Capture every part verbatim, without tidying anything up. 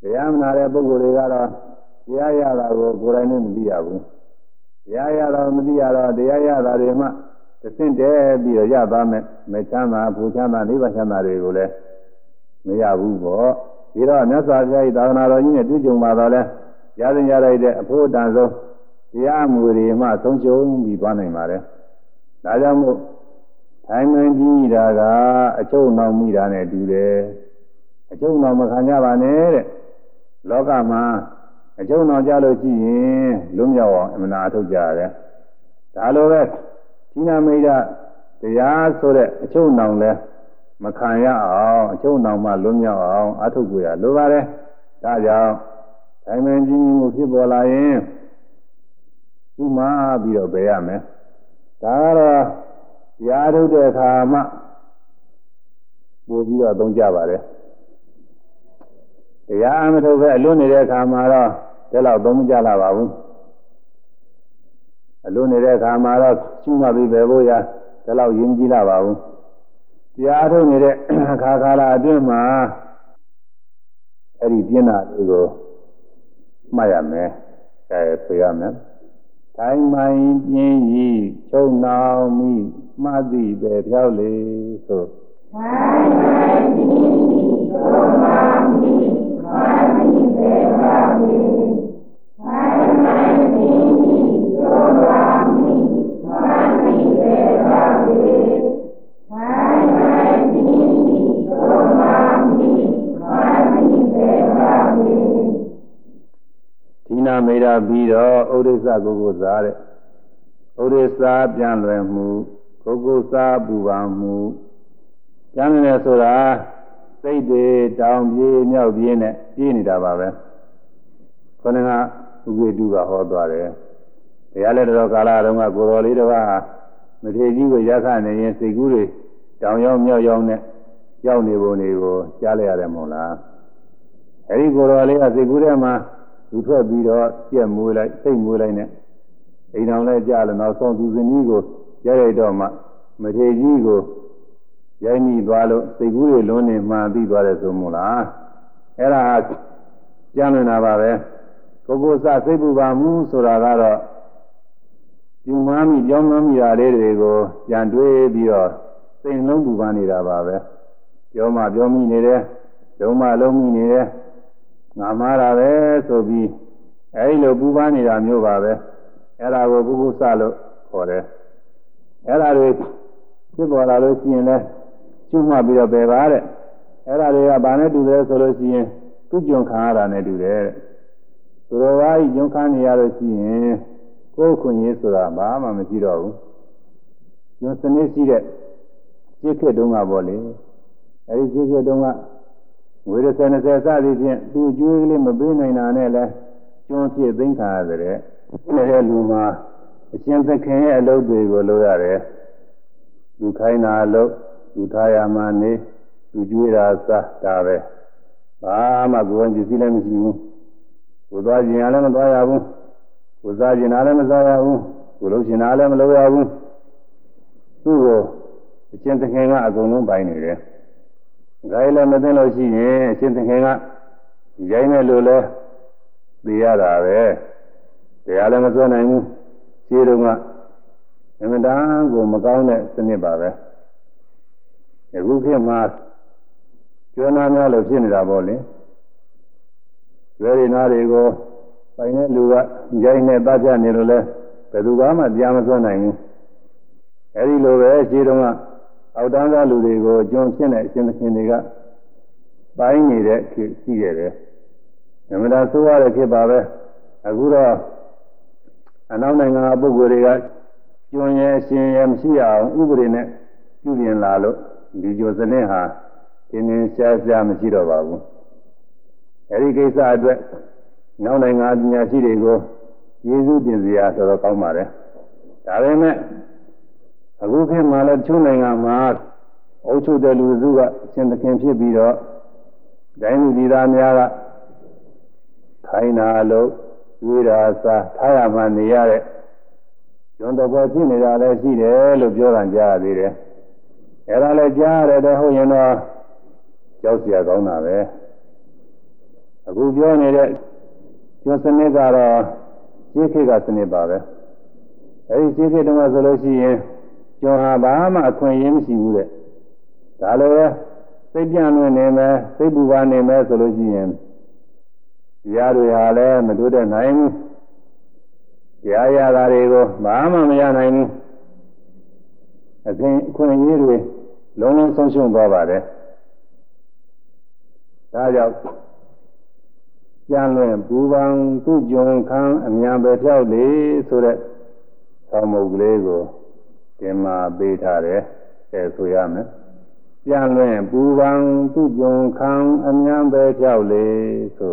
တရားမနာတဲ့ပုဂ္ဂိုလ်တွေကတော့တရားရတာကိုကိုယ်တိုင်နဲ့မသိရဘူးတရားရတာမသိရတော့တရားရတာတွေမှသင့်တယ်ပြီးတော့ရသွားမယ်မချမ်းသာဘူချမ်းသာနိဗ္ဗာန်ချမ်းသာတွေကိုလည်းမရဘူးပေါ့ဒီတော့မြတ်စွာဘုရား၏သာသနာတော်ကြီးနဲ့တွေ့ကြုံပါတော့လဲရသင်ရလိုက်တဲ့အဖို့အတန်ဆုံးတရားမှုတွေမှဆုံးရှုံးပြီးသွားနိုင်ပါတယ်ဒါကြောင့်မို့ထိုင်မှန်ကြီးတာကအချုပ်နှောင်မိတာနဲ့တူတယ်အချုပ်နှောင်မခံကြပါနဲ့တဲ့လောကမှာအချုပ်နှောင်ကြလို့ရှိရင်လွတ်မြောက်အောင်အမှန်အထုတ်ကြရတယ်ဒါလိုပဲသီနာမိတ်တရားဆိုတဲ့အချုပ်နှောင်လဲမခံရအောင်အချုပ်နှောင်မှလွတ်မြောက်အောင်အထုတ်ကြရလိုပါတယ်ဒါကြောင့်ထိုင်မှန်ကြီးမှုဖြစ်ပေါ်လာရင်သူ့မှာပြီးတော့ပဲရမယ်ဒါကတော့တရားထုတ်တဲ့အခါမှပို့ပြီးတော့သုံးကြပါတယ်တရားမထုတ်ပဲအလွတ်နေတဲ့အခါမှာတော့ဒါတော့သုံးမကြလာပါဘူးအလွတ်နေတဲ့အခါမှာတော့ရှုမှတ်ပြီးပဲဖို့ရဒါတော့ယဉ်ကြည်လာပါဘူးတရားထုတ်နေတဲ့အခါကာလအတွင်းမှာအဲ့ဒီပြင်းတာတွေကိုမှတ်ရမယ်အဲဆိုရမယ်ထိုင်မှန်ပြင်းဤချုပ်နှောင်မိမှတ်သည်ပဲပြောက်လေဆိုထိုင်မှန်ပြင်းဤချုပ်နှောင်မိမှတ်သည်ပဲပြောက်လေထိုင်မှန်ပြင်းဤချုပ်နှောင်မိမှတ်သည်ပဲပြောက်လေထိုင်မှန်ပြင်းဤချုပ်နှောင်မိမှတ်သည်ပဲပြောက်လေဒီနာမေရာပြီးတော့ဥဒိစ္စကိုကိုစားတဲ့ဥဒိစ္စပြန်လွယ်မှုကိုကိုစားပူပန်မှုပြန်လွယ်ဆိုတာစိတ်တွေတောင်ပြေးမြောက်ပြေးနဲ့ပြေးနေတာပါပဲခေါင်းကဥပ္ပေတုကဟောသွားတယ်တရားလက်တော်ကာလတုန်းကကိုတော်လေးတော်ကမထေရကြီးကိုရခနေရင်စိတ်ကူးတွေတောင်ရောက်မြောက်ရောက်နဲ့ရောက်နေပုံတွေကိုကြားလိုက်ရတယ်မဟုတ်လားအဲဒီကိုတော်လေးကစိတ်ကူးထဲမှာသူထွက်ပြီးတော့ကြက်မွေးလိုက်စိတ်မွေးလိုက်နဲ့အိမ်တော်လည်းကြားလို့နောက်ဆုံးသူဇနီးကိုရိုက်ရိုက်တော့မှမထေရကြီးကိုရိုက်မိသွားလို့စိတ်ကူးတွေလွန်းနေမှပြီးသွားတယ်ဆိုမို့လားအဲ့ဒါကြမ်းလွင်တာပါပဲကိုကိုစစိတ်ပူပါမှုဆိုတာကတော့ကျူမမိကြောင်းမမိတာလေးတွေကိုကြံတွေးပြီးတော့စိတ်လုံးပူပန်နေတာပါပဲပြောမှပြောမိနေတယ်လုံးမလုံးမိနေတယ်ငါမှားတာပဲဆိုပြီးအဲဒီလိုပူပန်နေတာမျိုးပါပဲအဲ့ဒါကိုပုဂ္ဂုစလို့ခေါ်တယ်အဲ့ဒါတွေဖြစ်ပေါ်လာလို့ရှိရင်လဲကျွတ်မှပြီးတော့ပယ်ပါတဲ့အဲ့ဒါတွေကဘာနဲ့တူလဲဆိုလို့ရှိရင်သူ့ကြုံခံရတာနဲ့တူတယ်တဲ့သူတော်ဘာကြီးကြုံခံနေရလို့ရှိရင်ကိုယ်ခွင့်ရေးဆိုတာဘာမှမရှိတော့ဘူးညစနစ်ရှိတဲ့စိတ်ခေတုံးကပေါ့လေအဲဒီစိတ်ခေတုံးကဝေရဆယ်နှစ်ဆယ်စသည်ဖြင့်သူ့ကျွေးကလေးမပေးနိုင်တာနဲ့လဲကျွန်းဖြစ်သိမ့်ခါရတဲ့နေတဲ့လူမှာအရှင်သခင်ရဲ့အလုပ်တွေကိုလုပ်ရတယ်လူခိုင်းတာလုပ်လူထားရမှနေလူကျွေးတာစားဒါပဲဘာမှကိုယ်ဝင်ကြည့်လည်းမရှိဘူးကိုသွားကျင်ရလည်းမသွားရဘူးကိုစားကျင်တာလည်းမစားရဘူးကိုလုပ်ကျင်တာလည်းမလုပ်ရဘူးသူ့ကိုအရှင်သခင်ကအကုန်လုံးပိုင်နေတယ်ဒါလည်းမသိလို့ရှိရင်အရှင်သခင်ကရိုင်းမဲ့လို့လဲသိရတာပဲတရားလည်းမစွဲနိုင်ဘူးခြေတုံးကအမှန်တန်ကိုမကောင်းတဲ့စနစ်ပါပဲအခုခေတ်မှာကျွမ်းနာများလို့ဖြစ်နေတာပေါ့လေရွယ်ရည်နာတွေကိုပိုင်တဲ့လူကရိုင်းနဲ့တပ်ပြနေလို့လဲဘယ်သူမှတရားမစွဲနိုင်ဘူးအဲဒီလိုပဲခြေတုံးကအောက်တန်းသားလူတွေကိုကျွန်းဖြစ်တဲ့အရှင်သခင်တွေကပိုင်းနေတဲ့ခေတ်ရှိခဲ့တယ်။ဓမ္မတာဆိုရတဲ့ခေတ်ပါပဲ။အခုတော့အနောက်နိုင်ငံကပုဂ္ဂိုလ်တွေကကျွန်းရဲ့အရှင်ရဲ့မရှိအောင်ဥပဒေနဲ့ပြုပြင်လာလို့ဒီကြိုစနစ်ဟာတင်းတင်းရှားရှားမရှိတော့ပါဘူး။အဲဒီကိစ္စအတွက်နောက်နိုင်ငံပညာရှိတွေကိုကျေးဇူးတင်စရာတော်တော်ကောင်းပါတယ်။ဒါပေမဲ့အခုခေတ်မှာလည်းချုံနိုင်ငံမှာအုပ်ချုပ်တဲ့လူစုကရှင်သခင်ဖြစ်ပြီးတော့ဒိုင်းလူကြီးသားများကခိုင်းတာလို့ကျွေးတာစားထားရမှနေရတဲ့ကျွန်းတော်ပေါ်ဖြစ်နေတာလည်းရှိတယ်လို့ပြောတာကြားရသေးတယ်။အဲဒါလည်းကြားရတယ်တဲ့ဟုတ်ရင်တော့ကြောက်เสียကောင်းတာပဲ။အခုပြောနေတဲ့ကျွန်းစနစ်ကတော့ရှင်းခေတ်ကစနစ်ပါပဲအဲဒီရှင်းခေတ်တုန်းကဆိုလို့ရှိရင်ကျွန်းဟာဘာမှအခွင့်အရေးမရှိဘူးတဲ့ဒါလိုပဲစိတ်ပြန့်လွင့်နေမယ်စိတ်ပူပါနေမယ်ဆိုလို့ရှိရင်တရားတွေဟာလည်းမတိုးတက်နိုင်ဘူးတရားရတာတွေကိုဘာမှမရနိုင်ဘူးအခင်အခွင့်အရေးတွေလုံးလုံးဆုံးရှုံးသွားပါတယ်ဒါကြောင့်ကျမ်းလွင်ပူပန်သူ့ကြုံခံအမြန်ပဲဖြောက်လေဆိုတဲ့သောမုတ်ကလေးကိုတင်မာပေးထားတယ်အဲဆိုရမယ်ကျမ်းလွင်ပူပန်သူ့ကြုံခံအမြန်ပဲဖြောက်လေဆို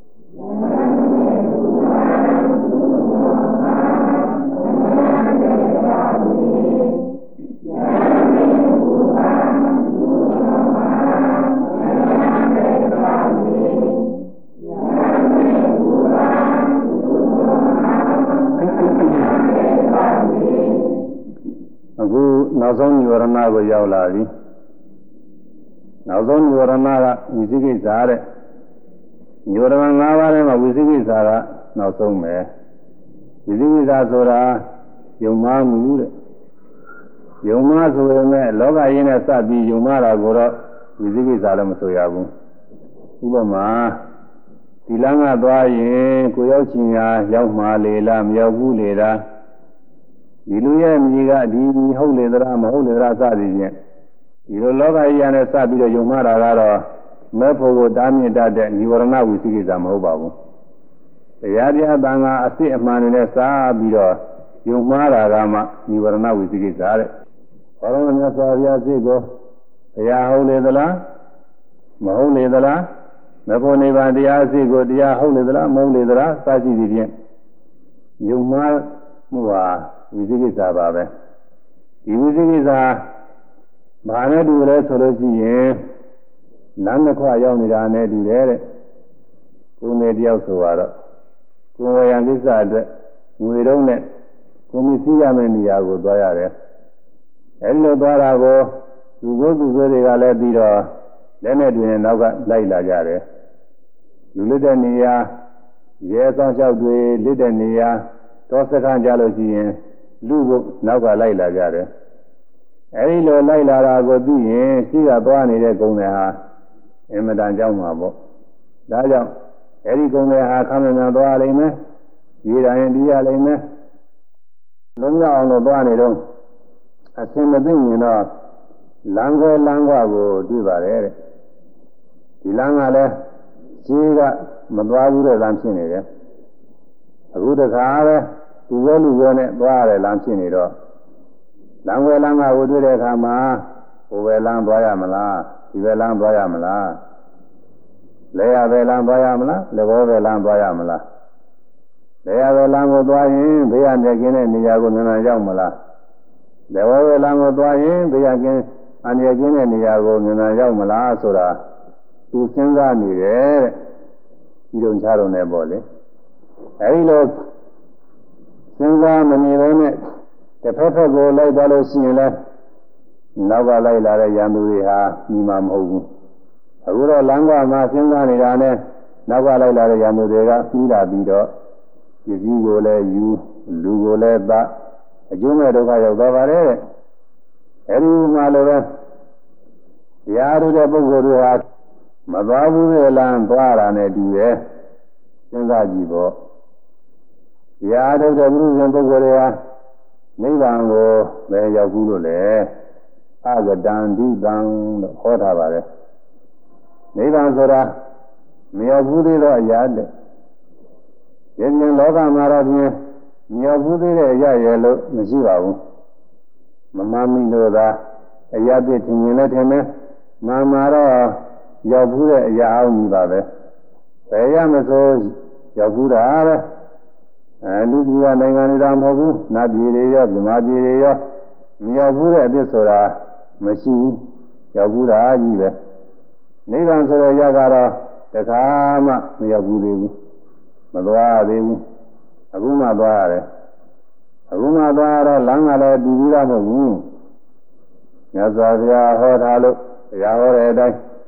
အခုနောက်ဆုံးညဝရဏကိုရောက်လာပြီနောက်ဆုံးညဝရဏကဝိသိကိစ္စတဲ့ညဝရဏ၅ပါးထဲမှာဝိသိကိစ္စကနောက်ဆုံးပဲဝိသိကိစ္စဆိုတာယုံမှားမှုတဲ့ယုံမှားဆိုရင်လည်းလောကရင်းနဲ့စပြီးယုံမှားတာကိုတော့ဝိသိကိစ္စလည်းမဆိုရဘူးဥပမာဒီလမ်းကသွားရင်ကိုရောက်ချင်ရာရောက်မှာလေလားမရောက်ဘူးလေလားဒီလူရဲ့မြေကဒီဟုတ်လေသလားမဟုတ်လေသလားစသည်ဖြင့်ဒီလိုလောကကြီးရနဲ့စပြီးတော့ယုံမှားတာကတော့မဲ့ဖို့ကိုတားမြစ်တတ်တဲ့និဝရဏဝိသိကိစ္စမဟုတ်ပါဘူးတရားတရားတန်ခါအစစ်အမှန်တွေနဲ့စပြီးတော့ယုံမှားတာကမှនិဝရဏဝိသိကိစ္စတဲ့ဘာလို့လဲဆိုရစိတ်ကိုတရားဟုတ်လေသလားမဟုတ်လေသလားမဲ့ဖို့နိဗ္ဗာန်တရားစိတ်ကိုတရားဟုတ်လေသလားမဟုတ်လေသလားစသည်ဖြင့်ယုံမှားမှုဟာဝိသိကိစ္စပါပဲဒီဝိသိကိစ္စဘာနဲ့တူလဲဆိုလို့ရှိရင်လမ်းတစ်ခွရောက်နေတာနဲ့တူတယ်တဲ့ကိုယ်နဲ့တယောက်ဆိုတော့ကိုယ်ဝေယံကိစ္စအတွက်ငွေတုံးနဲ့ကိုယ်မစီးရမယ့်နေရာကိုသွားရတယ်အဲဒီလိုသွားတာကိုသူကိုယ်သူဆိုတွေကလည်းပြီးတော့လက်နဲ့တွင်နောက်ကလိုက်လာကြတယ်လူလက်တဲ့နေရာရဲဆောင်လျှောက်တွေလက်တဲ့နေရာတော့စခန်းကြလို့ရှိရင်လူကိုနောက်ကလိုက်လာကြတယ်အဲဒီလိုလိုက်လာတာကိုသိရင်ရှိကသွားနေတဲ့ဂုံတွေဟာအင်မတန်ကြောက်မှာပေါ့ဒါကြောင့်အဲဒီဂုံတွေဟာခမ်းမှန်သွားလိမ့်မယ်ရေးတိုင်းဒီရလိမ့်မယ်လုံးဝအောင်လို့သွားနေတော့အစင်မသိရင်တော့လမ်းခွဲလမ်းခွကိုတွေ့ပါတယ်တဲ့ဒီလမ်းကလည်းရှိကမသွားဘူးတဲ့လမ်းဖြစ်နေတယ်အခုတခါပဲသူဝဲလူဝဲနဲ့သွားရတယ်လမ်းဖြစ်နေတော့လမ်းဝဲလမ်းကကိုတွေ့တဲ့အခါမှာဟိုဘယ်လမ်းသွားရမလားဒီဘယ်လမ်းသွားရမလားလဲရဘယ်လမ်းသွားရမလားလက်ဘောဘယ်လမ်းသွားရမလားလဲရဘယ်လမ်းကိုသွားရင်ဘေးရမြက်ကင်းတဲ့နေရာကိုနန်းနန်းရောက်မလားလက်ဘောဘယ်လမ်းကိုသွားရင်ဘေးရကင်းအန္တရာယ်ကင်းတဲ့နေရာကိုနန်းနန်းရောက်မလားဆိုတာသူစဉ်းစားနေတယ်တဲ့ဒီလိုချားတော့နေပေါ့လေအဲဒီလိုစဉ်းစားမနေဘဲနဲ့တစ်ဖက်ဖက်ကိုလိုက်သွားလို့ရှိရင်လည်းနောက်ကလိုက်လာတဲ့ရန်သူတွေဟာညီမမဟုတ်ဘူးအခုတော့လမ်းကမှာစဉ်းစားနေတာနဲ့နောက်ကလိုက်လာတဲ့ရန်သူတွေကပြီးလာပြီးတော့ပစ္စည်းကိုလည်းယူလူကိုလည်းသအကျိုးမဲ့ဒုက္ခရောက်သွားပါတယ်တဲ့အဲဒီမှာလည်းပဲရားရတဲ့ပုဂ္ဂိုလ်တွေဟာမသွားဘူးလေလမ်းသွားတာနဲ့တူတယ်စဉ်းစားကြည့်ပေါ့ရားထုတ်တဲ့ပုရုဇဉ်ပုဂ္ဂိုလ်တွေဟာနိဗ္ဗာန်ကိုဘယ်ရောက်ဘူးလို့လဲအဂတံဒိတံလို့ဟောထားပါတယ်နိဗ္ဗာန်ဆိုတာမရောက်ဘူးသေးသောအရာတဲ့ဒီပြင်လောကမှာတော့ပြင်မရောက်ဘူးသေးတဲ့အရာရဲ့လို့မရှိပါဘူးမမမိလို့သာအရာပြည့်ထင်ရင်လည်းထင်မယ်မာမာတော့ရောက်ဘူးတဲ့အရာအောင်ကြီးပါပဲဘယ်ရမဆိုရောက်ဘူးတာပဲအဲလူကြီးကနိုင်ငံတွေတော့မဟုတ်ဘူးနတ်ပြည်တွေရောဗမာပြည်တွေရောမရောက်ဘူးတဲ့အဖြစ်ဆိုတာမရှိဘူးရောက်ဘူးတာကြီးပဲနိဗ္ဗာန်ဆိုတဲ့ရကတော့တခါမှမရောက်ဘူးသေးဘူးမသွားသေးဘူးအခုမှသွားရတယ်အခုမှသွားရတော့လမ်းကလည်းတူပြီးတော့မဟုတ်ဘူးမြတ်စွာဘုရားဟောထားလို့ဘုရားဟောတဲ့အတိုင်း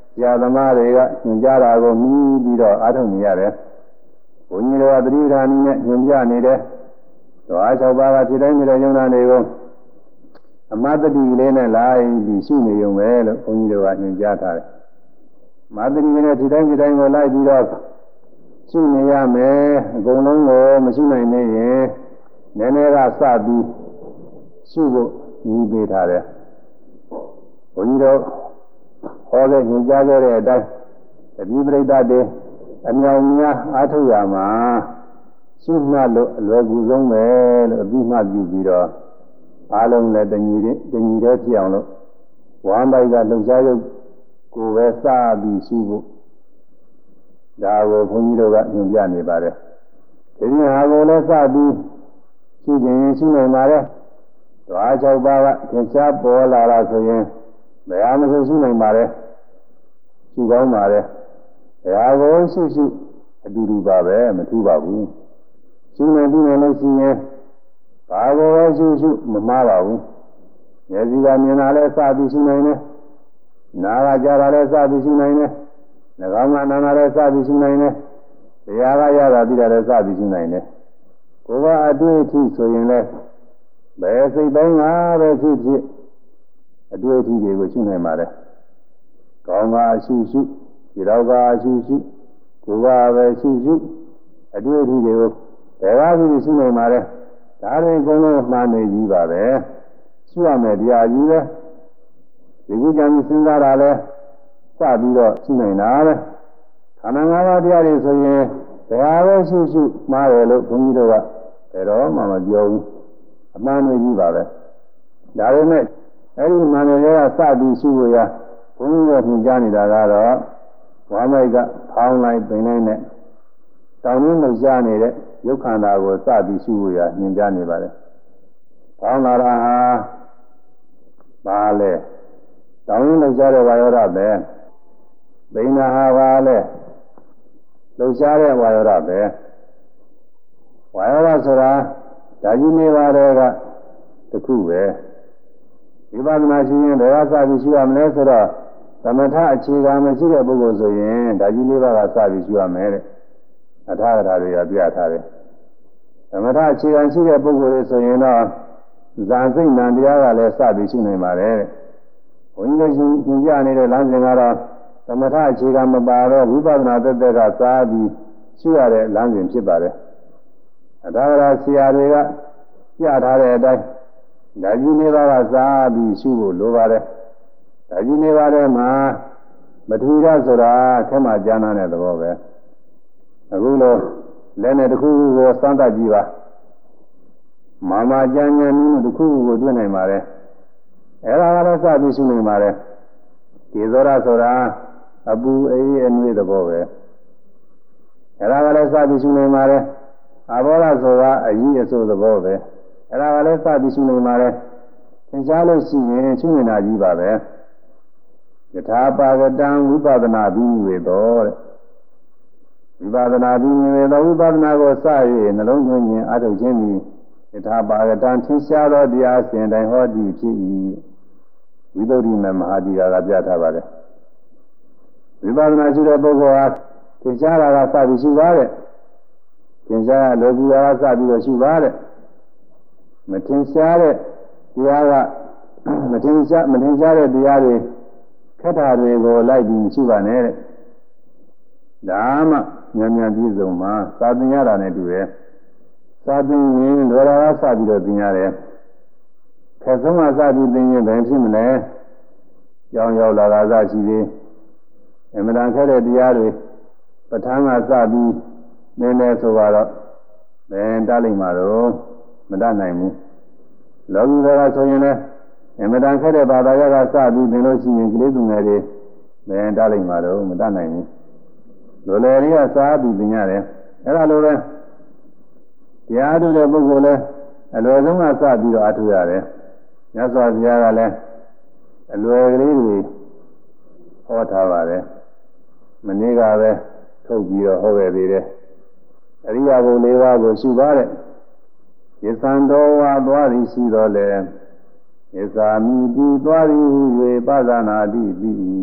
ဆရာသမားတွေကညွှန်ကြားတာကိုမြည်ပြီးတော့အားထုတ်နေရတယ်ဘုန်းကြီးတွေကသတိထားနည်းနဲ့ညွှန်ပြနေတယ်ဓဝါ၆ပါးကဖြစ်တိုင်းနေတဲ့ယုံနာတွေကိုအမတ္တတိလေးနဲ့လိုက်ပြီးရှုနေုံပဲလို့ဘုန်းကြီးတွေကညွှန်ကြားထားတယ်မတ္တတိနဲ့ဖြစ်တိုင်းဖြစ်တိုင်းကိုလိုက်ပြီးတော့ရှုနေရမယ်အကုန်လုံးကိုမရှိနိုင်နေရင်နည်းနည်းကစပြီးရှုဖို့ညီးပေးထားတယ်ဘုန်းကြီးတို့ဟောတဲ့ညွှန်ကြားခဲ့တဲ့အတိုင်းအပြီးပြိတ္တတွေအမြောင်များအားထုတ်ရမှာရှုမှတ်လို့အလွယ်ကူဆုံးပဲလို့အပြီးမှပြုပြီးတော့အားလုံးလည်းတညီတညီတည်းဖြစ်အောင်လို့ဝမ်းပိုက်ကလှုပ်ရှားရုပ်ကိုပဲစပြီးရှုဖို့ဒါကိုဘုန်းကြီးတို့ကညွှန်ပြနေပါတယ်ဒီနေ့ဟာကိုလည်းစပြီးရှုခြင်းရှုနိုင်ပါတယ်ဓဝါ၆ပါးကသင်္ချာပေါ်လာတာဆိုရင်ဘယ်ဟာမဆိုရှုနိုင်ပါတယ်ရှုကောင်းပါတယ်ဘယ်ဟာကိုရှုရှုအတူတူပါပဲမထူးပါဘူးရှုနေပြီးနေလို့ရှိရင်ဘာကိုပဲရှုရှုမမှားပါဘူးမျက်စိကမြင်တာလည်းစပြီးရှုနိုင်တယ်နားကကြားတာလည်းစပြီးရှုနိုင်တယ်နှာခေါင်းကနားတာလည်းစပြီးရှုနိုင်တယ်တရားကရတာပြီးတာလည်းစပြီးရှုနိုင်တယ်ကိုယ်ကအတွေ့အထိဆိုရင်လည်းဘယ်စိတ်ပိုင်းကပဲဖြစ်ဖြစ်အတွေ့အထိတွေကိုရှုနိုင်ပါတယ်ကောင်းကအရှုရှုဒီတော့ကအရှုရှုကိုယ်ကပဲရှုရှုအတွေ့အထိတွေကိုဘယ်ကပြီးရှုနိုင်ပါတယ်ဒါတွေအကုန်လုံးမှန်နေကြီးပါပဲရှုရမယ်တရားကြီးပဲဒီကုကြံစဉ်းစားတာလဲစပြီးတော့ရှုနိုင်တာပဲခန္ဓာ၅ပါးတရားတွေဆိုရင်ဘယ်ဟာပဲရှုရှုမှားတယ်လို့ဘုန်းကြီးတို့ကဘယ်တော့မှမပြောဘူးအမှန်တွေကြီးပါပဲဒါပေမဲ့အဲ့ဒီမှန်တွေကစပြီးရှုလို့ရဘုန်းကြီးတို့သင်ကြားနေတာကတော့ဝါမိုက်ကဖောင်းလိုက်ပင်လိုက်နဲ့တောင်းရင်းလှရှားနေတဲ့ရုပ်ခန္ဓာကိုစပြီးရှုလို့ရသင်ကြားနေပါတယ်ဖောင်းလာတာဟာဘာလဲတောင်းရင်းလှရှားတဲ့ဝါယောဓာတ်ပဲပင်နာဟာဘာလဲလှရှားတဲ့ဝါယောဓာတ်ပဲဝါယောဓာတ်ဆိုတာဓာကြီးလေးပါးတွေကတစ်ခုပဲဝိပဿနာရှိရင်ဘယ်ကစပြီးရှိရမလဲဆိုတော့သမထအခြေခံမရှိတဲ့ပုဂ္ဂိုလ်ဆိုရင်ဓာကြီးလေးပါးကစပြီးရှိရမယ်တဲ့အထာဂထာတွေကပြထားတယ်သမထအခြေခံရှိတဲ့ပုဂ္ဂိုလ်တွေဆိုရင်တော့ဇာစိတ်နံတရားကလည်းစပြီးရှိနိုင်ပါတယ်တဲ့ဘုန်းကြီးတို့ရှင်ပြနေတဲ့လမ်းစဉ်ကတော့သမထအခြေခံမပါတော့ဝိပဿနာသက်သက်ကစပြီးရှိရတဲ့လမ်းစဉ်ဖြစ်ပါတယ်အထာဂထာဆရာတွေကပြထားတဲ့အတိုင်းဓာကြီးလေးပါးကစားပြီးရှုဖို့လိုပါတယ်ဓာကြီးလေးပါးထဲမှာမထူရဆိုတာခက်မှကျမ်းတဲ့သဘောပဲအခုလိုလက်နဲ့တစ်ခုခုကိုစမ်းသပ်ကြည့်ပါမာမာကျမ်းဉာဏ်နည်းတစ်ခုခုကိုတွေ့နိုင်ပါတယ်အဲ့ဒါကလည်းစပြီးရှုနိုင်ပါတယ်ဒီသောရဆိုတာအပူအေးအနှွေးသဘောပဲအဲ့ဒါကလည်းစပြီးရှုနိုင်ပါတယ်အဘောရဆိုတာအကြီးအဆိုးသဘောပဲအဲ့ဒါကလည်းစပြီးရှုနိုင်ပါတယ်သင်ကြားလို့ရှိရင်ရှုနေတာကြီးပါပဲယထာပါကတံဝိပဿနာပြီးဝေတော်တဲ့ဝိပဿနာပြီးဝေတော်ဝိပဿနာကိုစ၍နှလုံးသွင်းခြင်းအထုတ်ခြင်းသည်ယထာပါကတံသင်ရှားသောတရားစဉ်တိုင်းဟောသည်ဖြစ်၏ဝိသုဒ္ဓိမမဟာဒီကာကပြထားပါတယ်ဝိပဿနာရှိတဲ့ပုဂ္ဂိုလ်ဟာသင်ရှားတာကစပြီးရှုပါတဲ့သင်ရှားရလောကူရာကစပြီးတော့ရှုပါတဲ့မထင်ရှားတဲ့တရားကမထင်ရှားမထင်ရှားတဲ့တရားတွေခက်တာတွေကိုလိုက်ပြီးရှုပါနဲ့တဲ့ဒါမှဉာဏ်ဉာဏ်ပြည့်စုံမှာသာသင်ရတာနဲ့တူတယ်သာသင်ရင်လောရာကစပြီးတော့သင်ရတယ်ခက်ဆုံးကစပြီးသင်ရင်ဘယ်ဖြစ်မလဲကြောင်းရောက်လာတာစရှိသေးအမှန်တန်ခက်တဲ့တရားတွေပဋ္ဌာန်းကစပြီးနည်းနည်းဆိုတော့ဘယ်တတ်လိမ့်မှာတော့မတတ်နိုင်ဘူးလောကီဘက်ကဆိုရင်လည်းအမှန်တန်ခက်တဲ့ဘာသာရပ်ကစပြီးသင်လို့ရှိရင်ကလေးသူငယ်တွေဘယ်တတ်လိမ့်မှာတော့မတတ်နိုင်ဘူးလိုလေတွေကစားပြီးသင်ရတယ်အဲ့ဒါလိုပဲတရားထုတ်တဲ့ပုဂ္ဂိုလ်လည်းအလွယ်ဆုံးကစပြီးတော့အထုရတယ်မြတ်စွာဘုရားကလည်းအလွယ်ကလေးတွေဟောထားပါတယ်မနေ့ကပဲထုတ်ပြီးတော့ဟောခဲ့သေးတယ်အရိယာဘုံ၄ပါးကိုရှုပါတဲ့ယသံတော်ဝါသွားသည်ရှိတော်လေယသာမိတိသွားသည်ဟူ၍ပသနာတိပြီ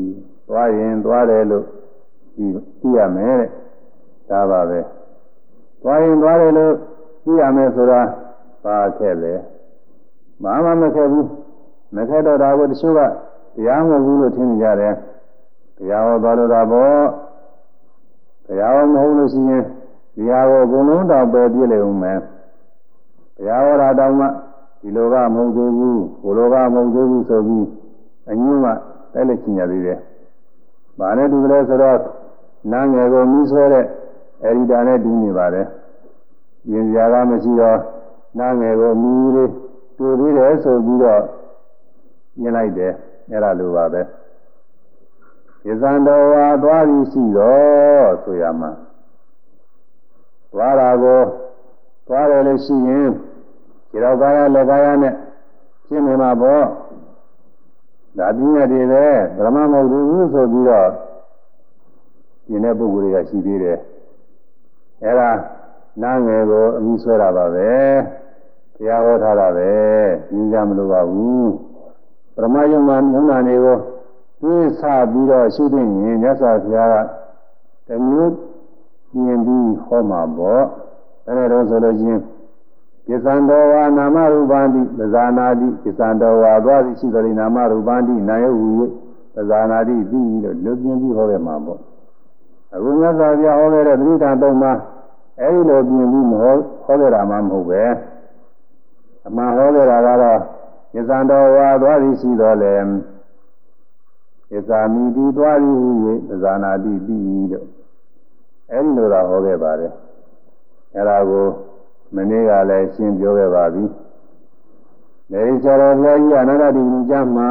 သွားရင်သွားတယ်လို့ဒီသိရမယ်တဲ့ဒါပါပဲသွားရင်သွားတယ်လို့သိရမယ်ဆိုတာပါခဲ့လေဘာမှမခဲ့ဘူးမခဲ့တော့ဒါကိုတချို့ကတရားမဟုတ်ဘူးလို့ထင်ကြတယ်တရားဟောသွားလို့တာပေါ့တရားဟောမဟုတ်လို့ရှိရင်တရားကိုအကုန်လုံးတောင်ပယ်ပြည့်လေဦးမယ်တရားဟောတာတောင်မှဒီလိုကမဟုတ်သေးဘူးဟိုလိုကမဟုတ်သေးဘူးဆိုပြီးအညွန့်ကတိုက်လက်ချင်ရသေးတယ်။ဘာနဲ့တူလဲဆိုတော့နားငယ်ကိုမီးဆွဲတဲ့အဲဒီတာနဲ့တူနေပါတယ်။ရင်ကြားကမရှိတော့နားငယ်ကိုမီးလေးတူသေးတယ်ဆိုပြီးတော့မြင်လိုက်တယ်အဲ့ဒါလိုပါပဲ။ဒီဇံတော်ဝါသွားပြီးရှိတော့ဆိုရမှာသွားတာကိုသွားတယ်လို့ရှိရင်ဒီတော့ကာယလက်ကာယနဲ့ရှင်းနေမှာပေါ့ဒါပြင်းရတယ်ပဲဗြဟ္မမဟုတ်ဘူးဆိုပြီးတော့ဒီနေ့ပုဂ္ဂိုလ်တွေကရှိသေးတယ်အဲ့ဒါနားငယ်ကိုအမိဆွဲတာပါပဲတရားဟောထားတာပဲညင်ကြမလို့ပါဘူးဗြဟ္မယုံမှာညုံနာနေကိုသိစပြီးတော့ရှုသိရင်မြတ်စွာဘုရားကတမျိုးမြင်ပြီးဟောမှာပေါ့အဲ့ဒါတော့ဆိုလို့ချင်းပစ္စံတော်ဝါနာမရူပန္တိပဇာနာတိပစ္စံတော်ဝါသွားပြီးရှိတော်နာမရူပန္တိနာယုဟုပဇာနာတိပြီးလို့လွတ်ပြင်းပြီးဟောခဲ့မှာပေါ့အခုမြတ်စွာဘုရားဟောခဲ့တဲ့သတိဓာတ်သုံးပါးအဲဒီလိုပြင်ပြီးမဟောဟောခဲ့တာမှမဟုတ်ပဲအမှန်ဟောခဲ့တာကတော့ပစ္စံတော်ဝါသွားပြီးရှိတော်လေပစ္စာမိတိသွားပြီးဟူ၍ပဇာနာတိပြီးလို့အဲဒီလိုသာဟောခဲ့ပါတယ်အဲဒါကိုမနေ့ကလည်းရှင်းပြောခဲ့ပါပြီ။နေဆရာတော်ဘုရားကြီးအနာဂတိဉာဏ်မှာ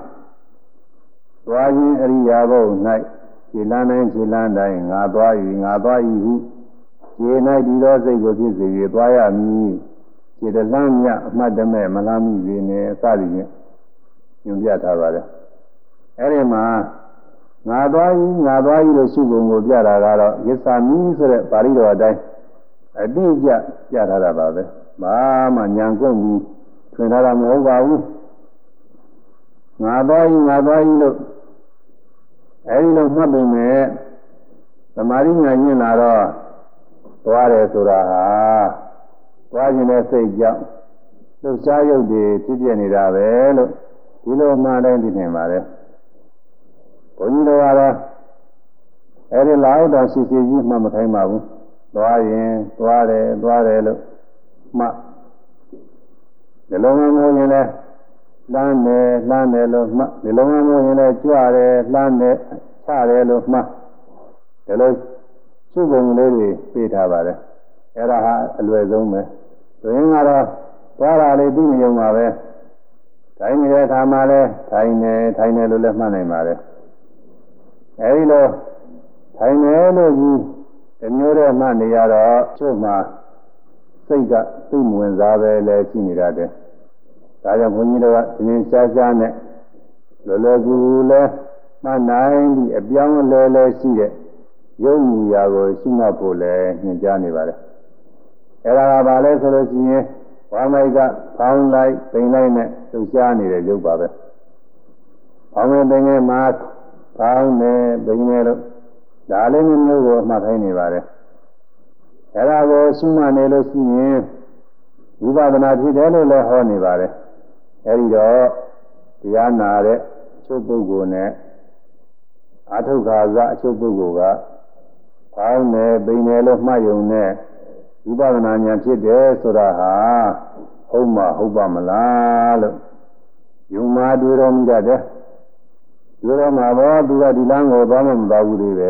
သွားခြင်းအရိယာဘုံ၌ခြေလန်းတိုင်းခြေလန်းတိုင်းငါသွား၏ငါသွား၏ဟုခြေ၌ဒီသောစိတ်ကိုဖြစ်စေ၍သွားရမည်။ခြေတလန်းမြအမှတ်တမဲ့မလားမိစေနဲ့အစသည်ဖြင့်ညွှန်ပြထားပါတယ်။အဲဒီမှာငါသွား၏ငါသွား၏လို့ရှုပုံကိုပြတာကတော့ယစ္ဆာမိဆိုတဲ့ပါဠိတော်အတိုင်းအတိအကျပြထားတာပါပဲဘာမှညံကုန်ပြီးထွင်ထားတာမဟုတ်ပါဘူးငါသွားရင်ငါသွားရင်လို့အဲဒီလိုမှတ်ပေမဲ့သမာဓိဉာဏ်ညင်လာတော့သွားတယ်ဆိုတာဟာသွားခြင်းနဲ့စိတ်ကြောင့်လှုပ်ရှားရုပ်တွေဖြစ်ပြနေတာပဲလို့ဒီလိုမှန်တိုင်းသိနေပါလေဘုန်းကြီးတို့ကတော့အဲဒီလောက်တော့ရှိရှိကြီးမှမထိုင်ပါဘူးသွားရင်သွားတယ်သွားတယ်လို့မှဒီလိုမှမဟုတ်ရင်လည်းလှမ်းတယ်လှမ်းတယ်လို့မှဒီလိုမှမဟုတ်ရင်လည်းကြွတယ်လှမ်းတယ်ချတယ်လို့မှဒီလိုစုပုံလေးတွေပေးထားပါတယ်အဲ့ဒါဟာအလွယ်ဆုံးပဲဆိုရင်ကတော့သွားတာလေးသိနေုံပါပဲထိုင်နေတဲ့အခါမှာလည်းထိုင်နေထိုင်နေလို့လည်းမှတ်နိုင်ပါတယ်အဲဒီလိုထိုင်နေလို့ကြီးဒီမျိုးတဲ့မှနေရတော့ကျုပ်မှာစိတ်ကသိမဝင်စားပဲလဲရှိနေရတယ်ဒါကြောင့်ဘုန်းကြီးတို့ကဒီနေ့ရှားရှားနဲ့လောလောကူကူလဲမှနိုင်ပြီးအပြောင်းလဲလဲရှိတဲ့ရုပ်မူရာကိုရှိမှတ်ဖို့လဲညွှန်ကြားနေပါတယ်အဲ့ဒါကဘာလဲဆိုလို့ရှိရင်ဝါမိုက်ကဖောင်းလိုက်ပိန်လိုက်နဲ့လှုပ်ရှားနေတဲ့ရုပ်ပါပဲဖောင်းဝင်ပိန်ငယ်မှာဖောင်းနေပိန်နေလို့ဒါလေးမျိုးကိုအမှတ်ခိုင်းနေပါတယ်အဲ့ဒါကိုရှိမှနေလို့ရှိရင်ဝိပဿနာဖြစ်တယ်လို့လည်းဟောနေပါတယ်အဲ့ဒီတော့တရားနာတဲ့အချုပ်ပုဂ္ဂိုလ်နဲ့အာထုခါဇအချုပ်ပုဂ္ဂိုလ်ကဖောင်းနေပိန်နေလို့မှတ်ယုံနဲ့ဝိပဿနာဉာဏ်ဖြစ်တယ်ဆိုတာဟာဟုတ်မှဟုတ်ပါမလားလို့ယုံမှာတွေ့တော်မူတတ်တယ်တွေ့တော်မှာဘောသူကဒီလမ်းကိုသွားမှမသွားဘူးသေးပဲ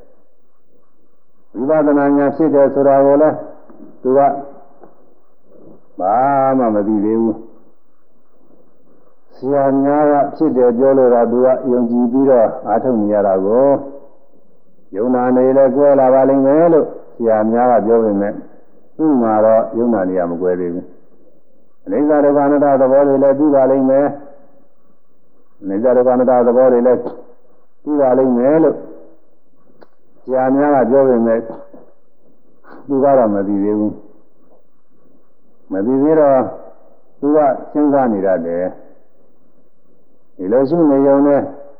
ဝိပဿနာဉာဏ်ဖြစ်တယ်ဆိုတာကိုလည်းသူကဘာမှမသိသေးဘူးဆရာများကဖြစ်တယ်ပြောလို့တော့သူကယုံကြည်ပြီးတော့အားထုတ်နေရတာကိုယုံနာနေလဲကြွယ်လာပါလိမ့်မယ်လို့ဆရာများကပြောပေမဲ့သူ့မှာတော့ယုံနာနေရမကွဲသေးဘူးအနိစ္စဒုက္ခအနတ္တသဘောတွေလည်းသိပါလိမ့်မယ်အနိစ္စဒုက္ခအနတ္တသဘောတွေလည်းသိပါလိမ့်မယ်လို့ဆရာများကပြောပေမဲ့သူကတော့မသိသေးဘူးမသိသေးတော့သူကစဉ်းစားနေရတယ်ဒီလိုရှိနေုံနဲ့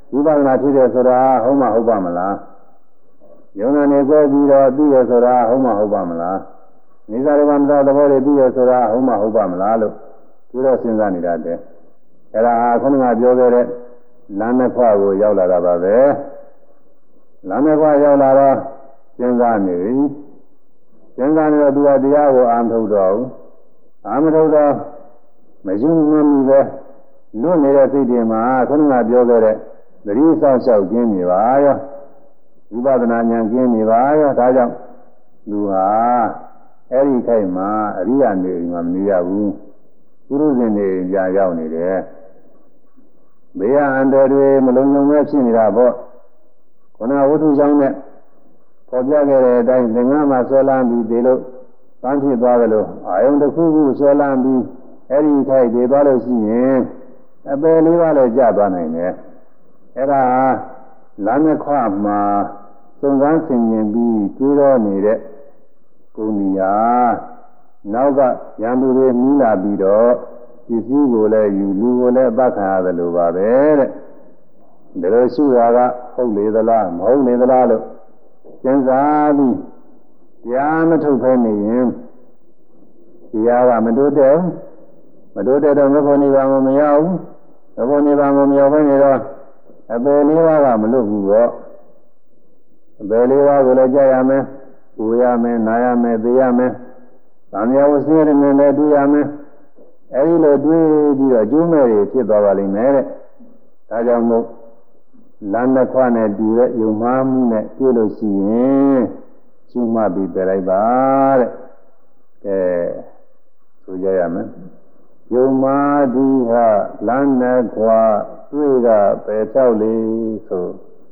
ဝိပဿနာဖြစ်တယ်ဆိုတာဟုတ်မှဟုတ်ပါမလားယုံနာနေကြပြီးတော့သိရဆိုတာဟုတ်မှဟုတ်ပါမလားနိစ္စရဝန္တသဘောတွေသိရဆိုတာဟုတ်မှဟုတ်ပါမလားလို့သူတော့စဉ်းစားနေတာတဲ့အဲ့ဒါခုနကပြောခဲ့တဲ့လမ်းတစ်ခွကိုရောက်လာတာပါပဲလမ်းတစ်ခွရောက်လာတော့စဉ်းစားနေပြီစဉ်းစားနေတော့သူကတရားကိုအာမထုတ်တော့ဘူးအာမထုတ်တော့မယုံမမီပဲလွတ်နေတဲ့စိတ်တွေမှာခုနကပြောခဲ့တဲ့သတိဆောက်ရှောက်ခြင်းနေပါရောဝိပဿနာဉာဏ်ကျင်းနေပါရောဒါကြောင့်လူဟာအဲ့ဒီခိုက်မှာအရိယာနေမှာမနေရဘူးပုရုဇဉ်တွေကြာရောက်နေတယ်ဘေးအန္တရာယ်တွေမလုံးုံမဲ့ဖြစ်နေတာပေါ့ခန္ဓာဝတ္ထုကြောင့်နဲ့ပေါ်ပြခဲ့တဲ့အတိုင်းသင်္ကန်းမှာဆွဲလန်းပြီးဒီလိုတန်းဖြစ်သွားကြလို့အာယုံတစ်ခုခုဆွဲလန်းပြီးအဲ့ဒီခိုက်တွေသွားလို့ရှိရင်အပယ်လေးပါးလည်းကျသွားနိုင်တယ်အဲ့ဒါလမ်းတစ်ခွမှာစုံစမ်းဆင်ခြင်ပြီးတွေးတော့နေတဲ့ကိုယ်နီယာနောက်ကရံသူတွေမြည်လာပြီးတော့ပစ္စည်းကိုလည်းယူလူကိုလည်းပတ်ခံရတယ်လို့ပါပဲတဲ့ဒါလိုရှိတာကဟုတ်လေသလားမဟုတ်လေသလားလို့စဉ်းစားပြီးတရားမထုတ်ဖဲနေရင်တရားကမတိုးတက်မတိုးတက်တော့မဖို့နေပါမမရဘူးမဖို့နေပါမမရောက်ဘဲနေတော့အပယ်လေးပါးကမလွတ်ဘူးတော့အပယ်လေးပါးကိုလည်းကြားရမယ်၊ကိုရမယ်၊နားရမယ်၊သိရမယ်။သံဃာဝဆင်းရဲနဲ့လည်းတွေ့ရမယ်။အဲဒီလိုတွေ့ပြီးတော့ကျိုးမဲ့တွေဖြစ်သွားပါလိမ့်မယ်တဲ့။ဒါကြောင့်မို့လမ်းတစ်ခွနဲ့တူတဲ့ယုံမှားမှုနဲ့တွေ့လို့ရှိရင်ကျူးမှပြီးပြလိုက်ပါတဲ့။ကဲဆိုကြရမယ်။ယုံမှားဒီဟာလမ်းတစ်ခွတွေ့ကပယ်ချောက်လေဆို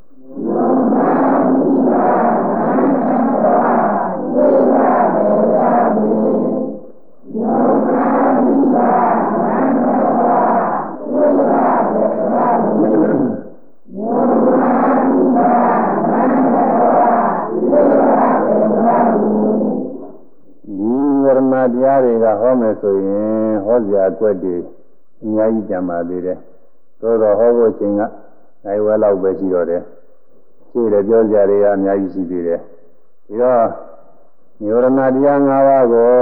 တရားတွေကဟောမယ်ဆိုရင်ဟောစရာအကွက်တွေအများကြီးကြံပါသေးတယ်။သို့တော်ဟောဖို့ချိန်ကနိုင်ဝဲလောက်ပဲရှိတော့တယ်။ရှိတယ်ပြောစရာတွေကအများကြီးရှိသေးတယ်။ဒီတော့နိဝရဏတရား၅ပါးကို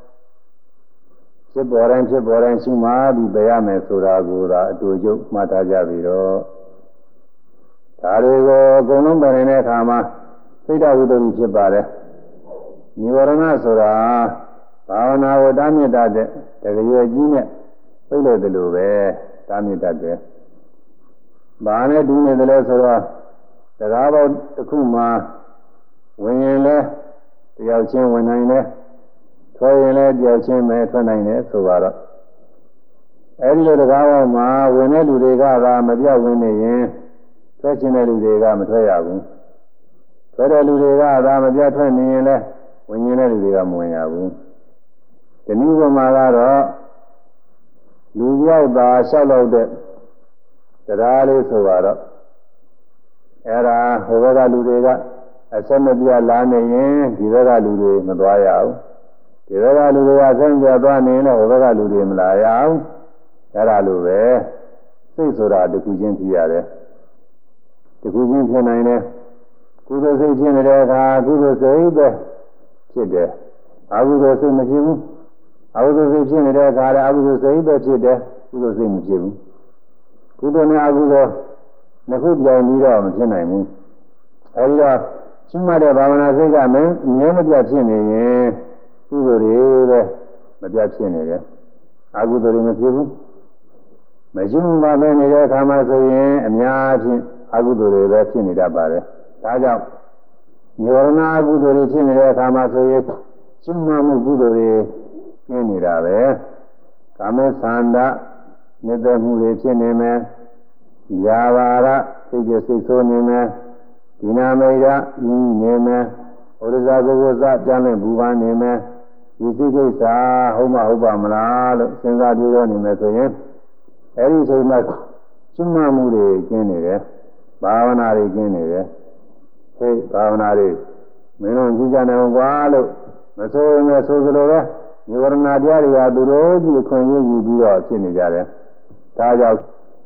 ဖြစ်ပေါ်တိုင်းဖြစ်ပေါ်တိုင်းရှိမှပြီးပြရမယ်ဆိုတာကိုသာအတူတူမှတ်ထားကြပြီးတော့ဒါတွေကိုအကုန်လုံးပြနေတဲ့အခါမှာစိတ်ဓာတ်ဝိတ္တုဖြစ်ပါတယ်။နိဝရဏဆိုတာဘာဝနာကိုတားမြစ်တတ်တဲ့တကယ်ကြီးနဲ့ပြိလို့တယ်လို့ပဲတားမြစ်တတ်တယ်။ဘာနဲ့တူနေတယ်လဲဆိုတော့တရားပေါင်းတစ်ခုမှာဝင်ရင်လဲတယောက်ချင်းဝင်နိုင်တယ်ထွက်ရင်လဲတယောက်ချင်းပဲထွက်နိုင်တယ်ဆိုတော့အဲဒီလိုတရားပေါင်းမှာဝင်တဲ့လူတွေကသာမပြောက်ဝင်နေရင်ထွက်ချင်တဲ့လူတွေကမထွက်ရဘူး။ထွက်တဲ့လူတွေကသာမပြောက်ထွက်နေရင်လဲဝင်ရင်တဲ့လူတွေကမဝင်ရဘူး။ဒီနည်းပေါ်မှာကတော့လူရောက်တာလျှောက်လို့တဲ့တရားလေးဆိုတော့အဲ့ဒါဟိုဘက်ကလူတွေကအဆက်မပြတ်လာနေရင်ဒီဘက်ကလူတွေမသွားရဘူးဒီဘက်ကလူတွေကဆက်ပြတ်သွားနေရင်လည်းဟိုဘက်ကလူတွေမလာရဘူးအဲ့ဒါလိုပဲစိတ်ဆိုတာတခုချင်းဖြစ်ရတယ်တခုချင်းဖြစ်နိုင်တယ်ကုသိုလ်စိတ်ဖြစ်နေတဲ့အခါကုသိုလ်စိတ်ပဲဖြစ်တယ်အကုသိုလ်စိတ်မဖြစ်ဘူးအကုသိုလ်စိတ်ဖြစ်နေတဲ့အခါလည်းအကုသိုလ်စိတ်ပဲဖြစ်တယ်ကုသိုလ်စိတ်မဖြစ်ဘူးကုသိုလ်နဲ့အကုသိုလ်နှစ်ခုပြောင်းပြီးတော့မဖြစ်နိုင်ဘူးအဲဒီတော့ရှိမှတဲ့ဘာဝနာစိတ်ကမင်းငြင်းမပြတ်ဖြစ်နေရင်ကုသိုလ်တွေပဲမပြတ်ဖြစ်နေတယ်အကုသိုလ်တွေမဖြစ်ဘူးမရှိမှပဲနေတဲ့အခါမှာဆိုရင်အများကြီးအကုသိုလ်တွေပဲဖြစ်နေတတ်ပါတယ်ဒါကြောင့်ညောရဏအကုသိုလ်တွေဖြစ်နေတဲ့အခါမှာဆိုရင်ရှိမှမှုကုသိုလ်တွေကျင်းနေတာပဲကာမသန္တာမြတ်တဲ့မှုတွေဖြစ်နေမယ်ယာဘာရစိတ်ကြစိတ်ဆိုးနေမယ်ဒီနာမိတ်ရဤနေမယ်ဩရဇာကုကုသပြန်လဲဘူပန်းနေမယ်ဒီစိတ်ကိစ္စဟုတ်မဟုတ်ပါမလားလို့စဉ်းစားကြည့်ရနေမယ်ဆိုရင်အဲဒီချိန်မှာကျွမ်းမမှုတွေကျင်းနေတယ်ဘာဝနာတွေကျင်းနေတယ်ဟဲ့ဘာဝနာတွေမင်းတို့ကြည့်ကြနေကွာလို့မဆိုးရင်ဆိုသလိုပဲညဝရဏတရားတွေကသူတို့ကြီးခွင့်ရယူပြီးတော့ဖြစ်နေကြတယ်ဒါကြောင့်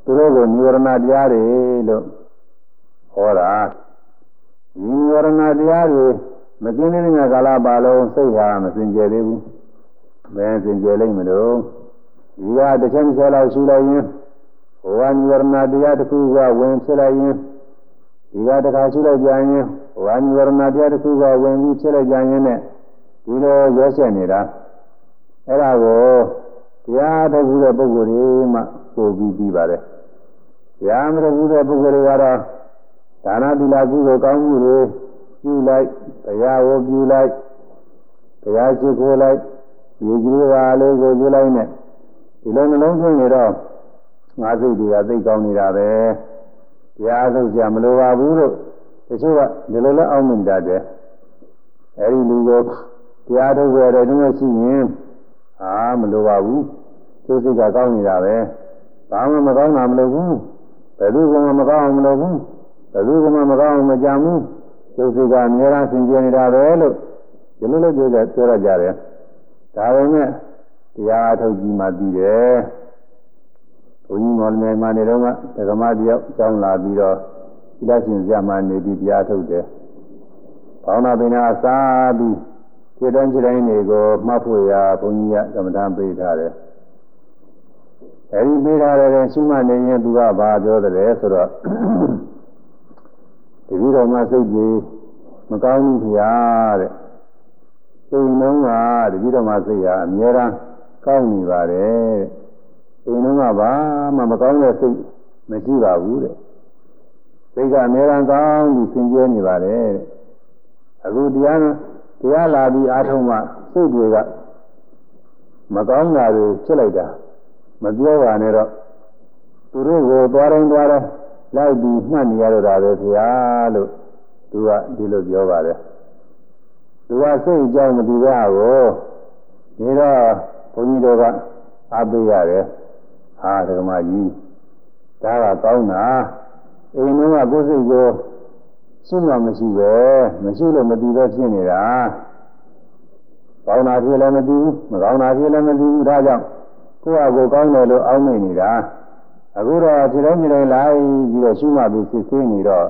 သူတို့ကိုနိဝရဏတရားတွေလို့ဟောတာဒီနိဝရဏတရားတွေမသိနေတဲ့ကာလပါလုံးစိတ်ဟာမစင်ကြယ်သေးဘူးဘယ်စင်ကြယ်လိမ့်မလို့ဒီကတစ်ချက်တစ်ချက်လောက်ရှုလိုက်ရင်ဟောနိဝရဏတရားတစ်ခုကဝင်ဖြစ်လိုက်ရင်ဒီကတစ်ခါရှုလိုက်ပြန်ရင်ဟောနိဝရဏတရားတစ်ခုကဝင်ပြီးဖြစ်လိုက်ပြန်ရင်နဲ့ဒီလိုရောဆက်နေတာအဲ့ဒါကိုတရားထုတ်ဘူးတဲ့ပုဂ္ဂိုလ်တွေမှပို့ပြီးပြီးပါတယ်တရားမထုတ်ဘူးတဲ့ပုဂ္ဂိုလ်တွေကတော့ဒါနသီလကုသိုလ်ကောင်းမှုတွေပြုလိုက်တရားကိုပြုလိုက်တရားရှိခိုးလိုက်ဒီကြိုးပါလေးကိုပြုလိုက်နဲ့ဒီလိုနှလုံးသွင်းနေတော့ငါစိတ်တွေကသိကောင်းနေတာပဲတရားထုတ်ကြမလိုပါဘူးလို့တချို့ကဒီလိုလဲအောင်းမိတတ်တယ်အဲဒီလူကိုတရားထုတ်ရတဲ့ဒီလိုရှိရင်အာမလိုပါဘူးစိတ်စိတ်ကကောင်းနေတာပဲဘာမှမကောင်းတာမလုပ်ဘူးဘယ်သူကမှမကောင်းအောင်မလုပ်ဘူးဘယ်သူကမှမကောင်းအောင်မကြံဘူးစိတ်စိတ်ကအများအားဆင်ကျင်နေတာပဲလို့ဒီလိုလိုပြောကြပြောရကြတယ်ဒါပေမဲ့တရားထုတ်ကြည့်မှသိတယ်ဘုန်းကြီးမော်လမြိုင်မှာနေတော့ကဓမ္မတယောက်ကျောင်းလာပြီးတော့ဒီလက်ရှင်ဇာမနေပြီးတရားထုတ်တယ်ဘောင်းနာပင်နာစားပြီးခြေတန်းခြေတိုင်းတွေကိုမှတ်ဖို့ရာဘုန်းကြီးကကမ္မဋ္ဌာန်းပေးထားတယ်အဲဒီပေးထားတဲ့ရှိမှနေရင်သူကဘာပြောတယ်ဆိုတော့တတိတော်မှစိတ်ကြီးမကောင်းဘူးခင်ဗျာတဲ့စိတ်နှုံးကတတိတော်မှစိတ်ဟာအများအားကောင်းနေပါတယ်စိတ်နှုံးကဘာမှမကောင်းတဲ့စိတ်မရှိပါဘူးတဲ့စိတ်ကအများအားကောင်းပြီးသင်ကျဲနေပါတယ်တဲ့အခုတရားတရားလာပြီးအားထုတ်မှစိတ်တွေကမကောင်းတာတွေဖြစ်လိုက်တာမပြောပါနဲ့တော့သူတို့ကိုသွားတိုင်းသွားတိုင်းလိုက်ပြီးမှတ်နေရတော့တာပဲခင်ဗျာလို့သူကဒီလိုပြောပါတယ်သူကစိတ်အကြောင်းမတူတာကိုဒီတော့ဘုန်းကြီးတို့ကအားပေးရတယ်ဟာဓမ္မကြီးဒါကကောင်းတာအိမ်လုံးကကိုယ်စိတ်ကိုရှင်းမှမရှိပဲမရှိလို့မတည်တော့ဖြစ်နေတာကောင်းတာဖြစ်လည်းမတည်ဘူးမကောင်းတာဖြစ်လည်းမတည်ဘူးဒါကြောင့်ကိုယ့်အကိုကောင်းတယ်လို့အောင်းနေနေတာအခုတော့ခြေတိုင်းခြေတိုင်းလိုက်ပြီးတော့ရှင်းမှပြီးစစ်ဆေးနေတော့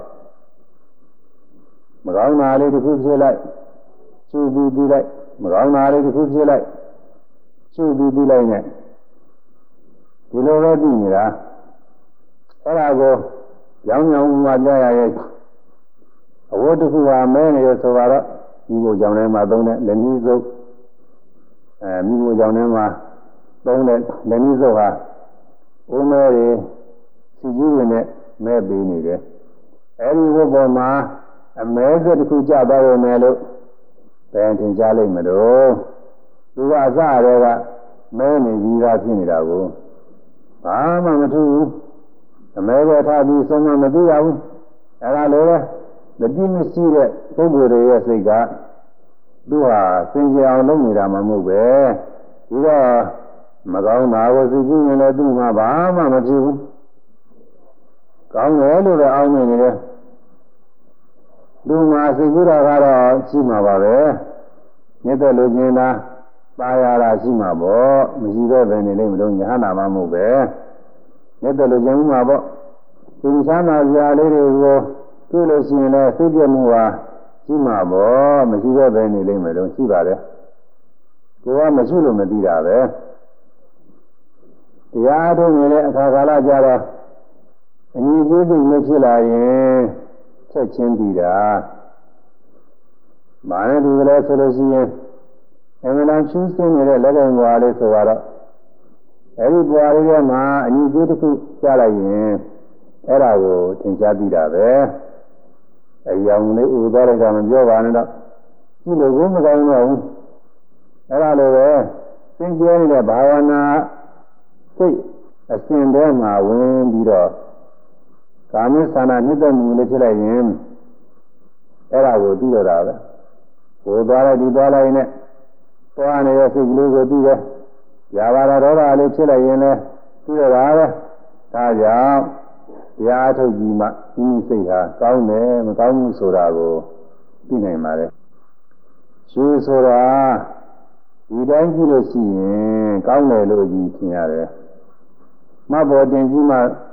မကောင်းတာလေးတစ်ခုဖြစ်လိုက်ရှင်းပြီးပြီးလိုက်မကောင်းတာလေးတစ်ခုဖြစ်လိုက်ရှင်းပြီးပြီးလိုက်နဲ့ဒီလိုပဲသိနေတာအဲ့ဒါကိုရောင်းရောင်းမှကြားရရဲ့အဝတ်တစ်ခုဟာမဲနေရဆိုတော့ဒီကိုကြောင်ထဲမှာသုံးတဲ့လက်နည်းစုပ်အဲမိကိုကြောင်ထဲမှာသုံးတဲ့လက်နည်းစုပ်ဟာဦးမဲတွေစီကြီးတွေနဲ့မဲပေးနေတယ်အဲဒီဝတ်ပေါ်မှာအမဲစက်တစ်ခုကြသွားရုံနဲ့လို့ဘယ်ထင်ရှားလိမ့်မလို့သူကအစရဲကမဲနေပြီးသားဖြစ်နေတာကိုဘာမှမထူးဘူးအမဲပဲထားပြီးဆုံးမမသိရဘူးအဲဒါလိုပဲမတိမရှိတဲ့ပုဂ္ဂိုလ်တွေရဲ့စိတ်ကသူဟာစင်ကြယ်အောင်လုပ်နေတာမှမဟုတ်ပဲဒီတော့မကောင်းတာကိုစိတ်ကူးရင်လည်းသူ့မှာဘာမှမဖြစ်ဘူးကောင်းတယ်လို့လည်းအောင်းနေနေတယ်သူ့မှာစိတ်ကူးတာကတော့ရှိမှာပါပဲမြတ်တဲ့လူချင်းသားပါရတာရှိမှာပေါ့မရှိတော့ဘယ်နေလိမ့်မလို့ညာနာမှမဟုတ်ပဲမြတ်တဲ့လူချင်းမှာပေါ့သူချမ်းသာစရာလေးတွေကိုတွေ့လို့ရှိရင်လည်းစိတ်ပြမှုဟာရှိမှာပေါ့မရှိတော့ဘယ်နေလိမ့်မယ်လို့ရှိပါတယ်ကိုကမရှိလို့မသိတာပဲတရားထုတ်နေတဲ့အခါကာလကြတော့အညီကျိုးစိတ်နဲ့ဖြစ်လာရင်ချက်ချင်းပြီးတာမာနတူကလေးဆိုလို့ရှိရင်အမှန်တန်ရှင်းစင်းနေတဲ့လက်ကိုင်ဘွားလေးဆိုတော့အဲဒီဘွားလေးထဲမှာအညီကျိုးတစ်ခုကြားလိုက်ရင်အဲ့ဒါကိုသင်ကြားပြီးတာပဲအယောင်လေးဥသွားလိုက်တာမပြောပါနဲ့တော့ဒီလိုကိုမကောင်းတော့ဘူးအဲ့ဒါလိုပဲသင်ကျဲနေတဲ့ဘာဝနာစိတ်အစဉ်ထဲမှာဝင်ပြီးတော့ကာမဆန္ဒနှိမ့်သက်မှုလေးဖြစ်လိုက်ရင်အဲ့ဒါကိုသိရတာပဲဟိုသွားလိုက်ဒီသွားလိုက်နဲ့သွားနေတဲ့စိတ်ကလေးကိုသိတယ်။ရာဘာဒေါသလေးဖြစ်လိုက်ရင်လည်းသိရတာပဲဒါကြောင့်တရားထုတ်ကြည့်မှဒီစိတ်ဟာကောင်းတယ်မကောင်းဘူးဆိုတာကိုသိနိုင်ပါလေရှင်းဆိုတာဒီတိုင်းကြည့်လို့ရှိရင်ကောင်းတယ်လို့ကြည့်ထင်ရတယ်မှတ်ပေါ်တင်ကြည့်မှ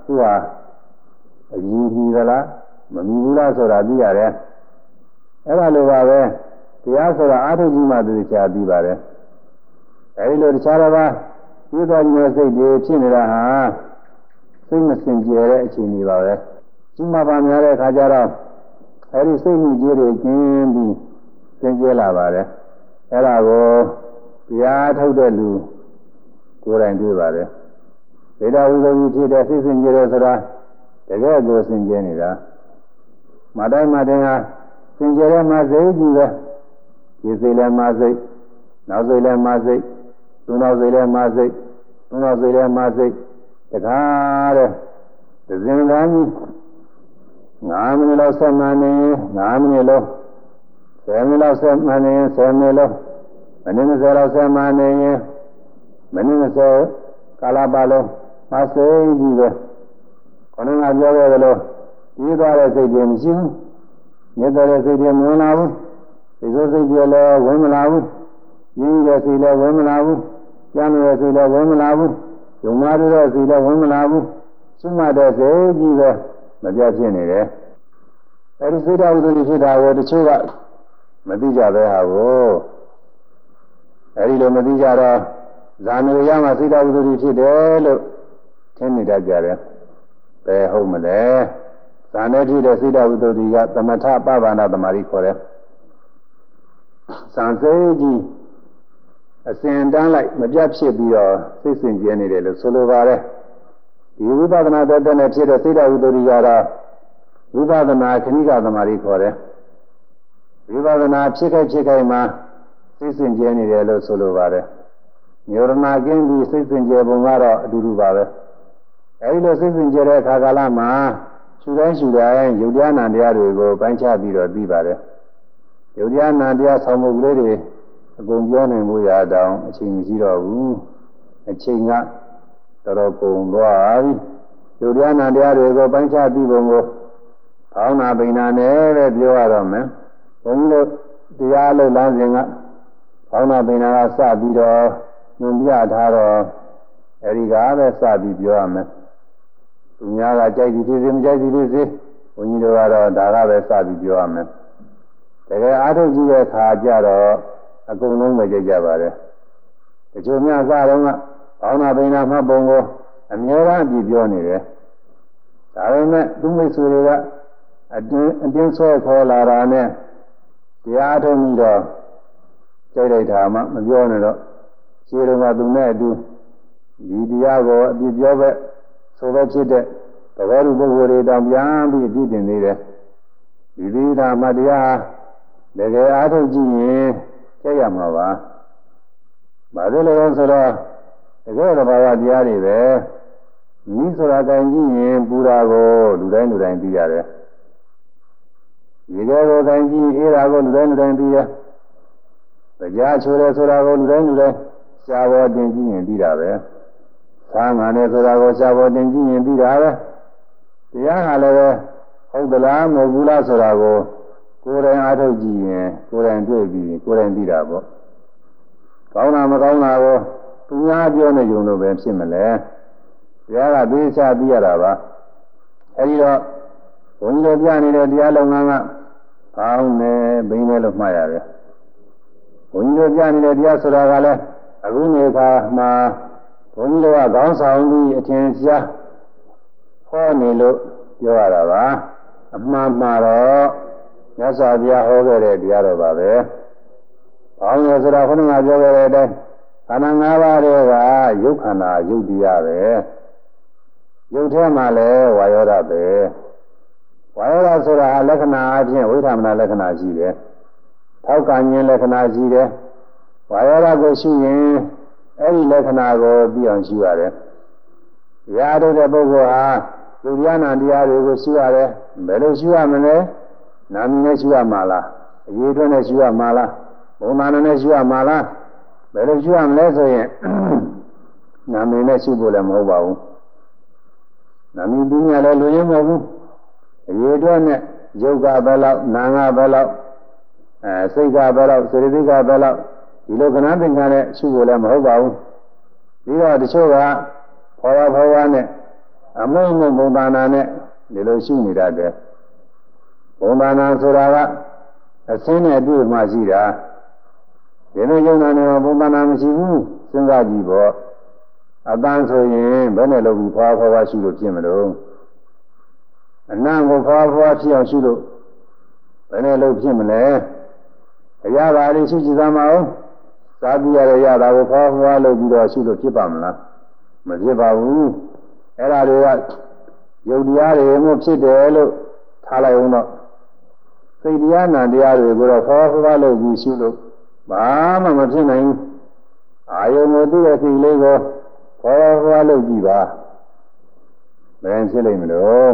သူဟာအကြီးကြီးသလားမမီဘူးလားဆိုတာသိရတယ်အဲ့ဒါလိုပါပဲတရားဆိုတာအာထုကြီးမှသူချာပြီးပါတယ်အဲဒီလိုတခြားတစ်ပါးဒီတော်ကြီးစိတ်တွေဖြစ်နေတာဟာစိတ်မစင်ကြယ်တဲ့အခြေအနေပါပဲဒီမှာပါများတဲ့အခါကျတော့အဲဒီစိတ်ကြီးတွေကျင်းပြီးစင်ကြယ်လာပါတယ်အဲ့ဒါကိုတရားထုတ်တဲ့လူကိုယ်တိုင်တွေ့ပါတယ်ဒေတာဝိသုကြီးဖြစ်တဲ့စိတ်စင်ကြယ်တဲ့ဆိုတာတကယ်ကိုစင်ကြယ်နေတာမတိုင်းမတိုင်းဟာစင်ကြယ်တဲ့မှာစိတ်ကြီးပဲဒီစိတ်လည်းမှာစိတ်နောက်စိတ်လည်းမှာစိတ်သုံးနောက်စိတ်လည်းမှာစိတ်သုံးနောက်စိတ်လည်းမှာစိတ်တခါတဲ့သဇင်ကန်းကြီးငါးမိနစ်လောက်ဆက်မှနေငါးမိနစ်လောက်ဆယ်မိနစ်လောက်ဆက်မှနေဆယ်မိနစ်လောက်မိနစ်၂၀လောက်ဆက်မှနေရင်မိနစ်၂၀ကာလပတ်လုံးမစိတ်ကြီးပဲခဏကပြောခဲ့သလိုပြီးသွားတဲ့စိတ်တွေမရှိဘူးမြတ်တဲ့စိတ်တွေမဝင်လာဘူးဒီလိုစိတ်တွေလည်းဝင်မလာဘူးရင်းတဲ့စိတ်လည်းဝင်မလာဘူးကျမ်းတဲ့စိတ်လည်းဝင်မလာဘူးယုံနာတဲ့စိတ်လည်းဝင်မလာဘူးစွမှတ်တဲ့စိတ်ကြီးပဲမပြတ်ဖြစ်နေတယ်အဲဒီစိတ်ဓာတ်ဥဒ္ဒတိဖြစ်တာကိုတချို့ကမသိကြပဲဟာကိုအဲဒီလိုမသိကြတော့ဇာနေရမှာစိတ်ဓာတ်ဥဒ္ဒတိဖြစ်တယ်လို့ထင်နေတတ်ကြတယ်ဘယ်ဟုတ်မလဲဇာနေဖြစ်တဲ့စိတ်ဓာတ်ဥဒ္ဒတိကသမထပဗ္ဗနာသမารိခေါ်တယ်ဇံစိတ်ကြီးအစဉ်တန်းလိုက်မပြတ်ဖြစ်ပြီးတော့စိတ်စင်ကြယ်နေတယ်လို့ဆိုလိုပါတယ်ဒီဝိပဿနာတတ်တဲ့ဖြစ်တဲ့စိတ်ဓာတ်ဥဒ္ဒတိကတော့ဝိပဿနာခဏိကသမารိခေါ်တယ်ဝိပဿနာဖြစ်ခဲ့ဖြစ်ခဲ့မှာစိတ်စင်ကြယ်နေတယ်လို့ဆိုလိုပါတယ်ညောရဏကင်းပြီးစိတ်စင်ကြယ်ပုံကတော့အတူတူပါပဲအဲဒီလိုစိတ်စင်ကြယ်တဲ့အခါကာလမှာရှုတိုင်းရှုတိုင်းယုတ်တရားနာတရားတွေကိုပိုင်းခြားပြီးတော့ပြီးပါတယ်ယုတ်တရားနာတရားဆောင်မှုကလေးတွေအကုန်ပြောနိုင်မှုရအောင်အချိန်မရှိတော့ဘူးအချိန်ကတော်တော်ကုန်သွားပြီယုတ်တရားနာတရားတွေကိုပိုင်းခြားပြီးပုံကိုဖောင်းနာပိန်နာနဲ့ပဲပြောရတော့မယ်ဘုန်းကြီးတို့တရားလို့လမ်းစဉ်ကဖောင်းနာပိန်နာကစပြီးတော့ညွန်ပြထားတော့အဲဒီကပဲစပြီးပြောရမယ်သူများကကြိုက်သည်ဖြစ်စေမကြိုက်သည်ဖြစ်စေဘုန်းကြီးတို့ကတော့ဒါကပဲစပြီးပြောရမယ်တကယ်အားထုတ်ကြည့်တဲ့အခါကျတော့အကုန်လုံးပဲကြိုက်ကြပါတယ်တချို့များစတော့ကဘောင်းနာပိန်နာမှတ်ပုံကိုအများအားဖြင့်ပြောနေတယ်ဒါပေမဲ့သူမိတ်ဆွေတွေကအတင်းအတင်းဆွဲခေါ်လာတာနဲ့တရားထုတ်ပြီးတော့ကြိုက်လိုက်တာမှမပြောနဲ့တော့ခြေတော်ကသူနဲ့အတူဒီတရားကိုအပြစ်ပြောပဲဆိုပဲဖြစ်တဲ့သဘောတူပုဂ္ဂိုလ်တွေတောင်ပြန်ပြီးအပြစ်တင်နေတယ်ဒီဒီသာမတရားတကယ်အားထုတ်ကြည့်ရင်ကြိုက်ရမှာပါ။ဘာလို့လဲဆိုတော့တကယ်သဘာဝတရားတွေပဲမိဆိုတာကံကြည့်ရင်ပူတာကိုလူတိုင်းလူတိုင်းသိရတယ်။ဒီကဲကိုကံကြည့်အေးတာကိုလူတိုင်းလူတိုင်းသိရ။တရားချိုးတယ်ဆိုတာကိုလူတိုင်းလူတိုင်းရှားပေါ်တင်ကြည့်ရင်သိတာပဲ။သာငါနဲ့ဆိုတာကိုရှားပေါ်တင်ကြည့်ရင်သိတာပဲ။တရားဟာလည်းဟုတ်သလားမဟုတ်ဘူးလားဆိုတာကိုကိုယ်တိုင်အားထုတ်ကြည့်ရင်ကိုယ်တိုင်တွေ့ပြီးကိုယ်တိုင်သိတာပေါ့ကောင်းတာမကောင်းတာကိုသူများပြောနေကြုံလို့ပဲဖြစ်မလဲတရားကသိချသိရတာပါအဲဒီတော့ဘုန်းကြီးတို့ပြနေတဲ့တရားလုပ်ငန်းကကောင်းတယ်ဘိန်းတယ်လို့မှတ်ရတယ်ဘုန်းကြီးတို့ပြနေတဲ့တရားဆိုတာကလည်းအခုနေခါမှာဘုန်းကြီးတို့ကခေါင်းဆောင်ပြီးအထင်ရှားဟောနေလို့ပြောရတာပါအမှန်မှာတော့မြတ်စွာဘုရားဟောခဲ့တဲ့တရားတော်ပါပဲ။ဘောင်းရဆိုတာခုနကပြောခဲ့တဲ့အတိုင်းခန္ဓာ၅ပါးတွေကယုတ်ခန္ဓာယုတ်တရားပဲ။ယုတ်ထဲမှာလည်းဝါယောဓပဲ။ဝါယောဓဆိုတာလက္ခဏာအချင်းဝိဓမ္မနာလက္ခဏာရှိတယ်။ထောက်ကခြင်းလက္ခဏာရှိတယ်။ဝါယောဓကိုရှုရင်အဲ့ဒီလက္ခဏာကိုသိအောင်ရှုရတယ်။ရာတို့တဲ့ပုဂ္ဂိုလ်ဟာယုတ်ဉာဏ်တရားတွေကိုရှုရတယ်။ဘယ်လိုရှုရမလဲ။နာမည်နဲ့ရှုရမှာလားအရေးအတွက်နဲ့ရှုရမှာလားဘုံနာနဲ့ရှုရမှာလားဘယ်လိုရှုရမလဲဆိုရင်နာမည်နဲ့ရှုဖို့လည်းမဟုတ်ပါဘူးနာမည်ပညာလည်းလူရင်းမဟုတ်ဘူးအရေးအတွက်နဲ့ယုတ်ကဘယ်လောက်နာငါဘယ်လောက်အဲစိတ်ကဘယ်လောက်စေတသိက်ကဘယ်လောက်ဒီလိုကဏ္ဍသင်္ခါနဲ့ရှုဖို့လည်းမဟုတ်ပါဘူးပြီးတော့တချို့ကဖော်ဝါဖော်ဝါနဲ့အမုံမုံဘုံဘာနာနဲ့ဒီလိုရှုနေတတ်တယ်ဘုံဘာနာဆိုတာကအစင်းနဲ့အတွေ့မှရှိတာဒီလိုယုံနာနေမှာဘုံဘာနာမရှိဘူးစဉ်းစားကြည့်ပေါ့အတန်းဆိုရင်ဘယ်နဲ့လုပ်ပြီးဖွာဖွာဖွာရှုလို့ဖြစ်မလို့အနံ့ကိုဖွာဖွာဖြစ်အောင်ရှုလို့ဘယ်နဲ့လုပ်ဖြစ်မလဲအရာပါလေးရှုကြည့်သမှာအောင်သာပြီးရတဲ့ရတာကိုဖွာဖွာလုပ်ပြီးတော့ရှုလို့ဖြစ်ပါမလားမဖြစ်ပါဘူးအဲ့ဒါတွေကယုတ်တရားတွေမှဖြစ်တယ်လို့ထားလိုက်အောင်တော့စိတ်တရားနာတရားတွေကိုတော့ဖွာဖွာလုပ်ပြီးရှုလို့ဘာမှမဖြစ်နိုင်ဘူးအာယုံကိုသူ့ရဲ့စိတ်လေးကိုဖွာဖွာလုပ်ကြည့်ပါဘယ်ဖြစ်လိမ့်မလို့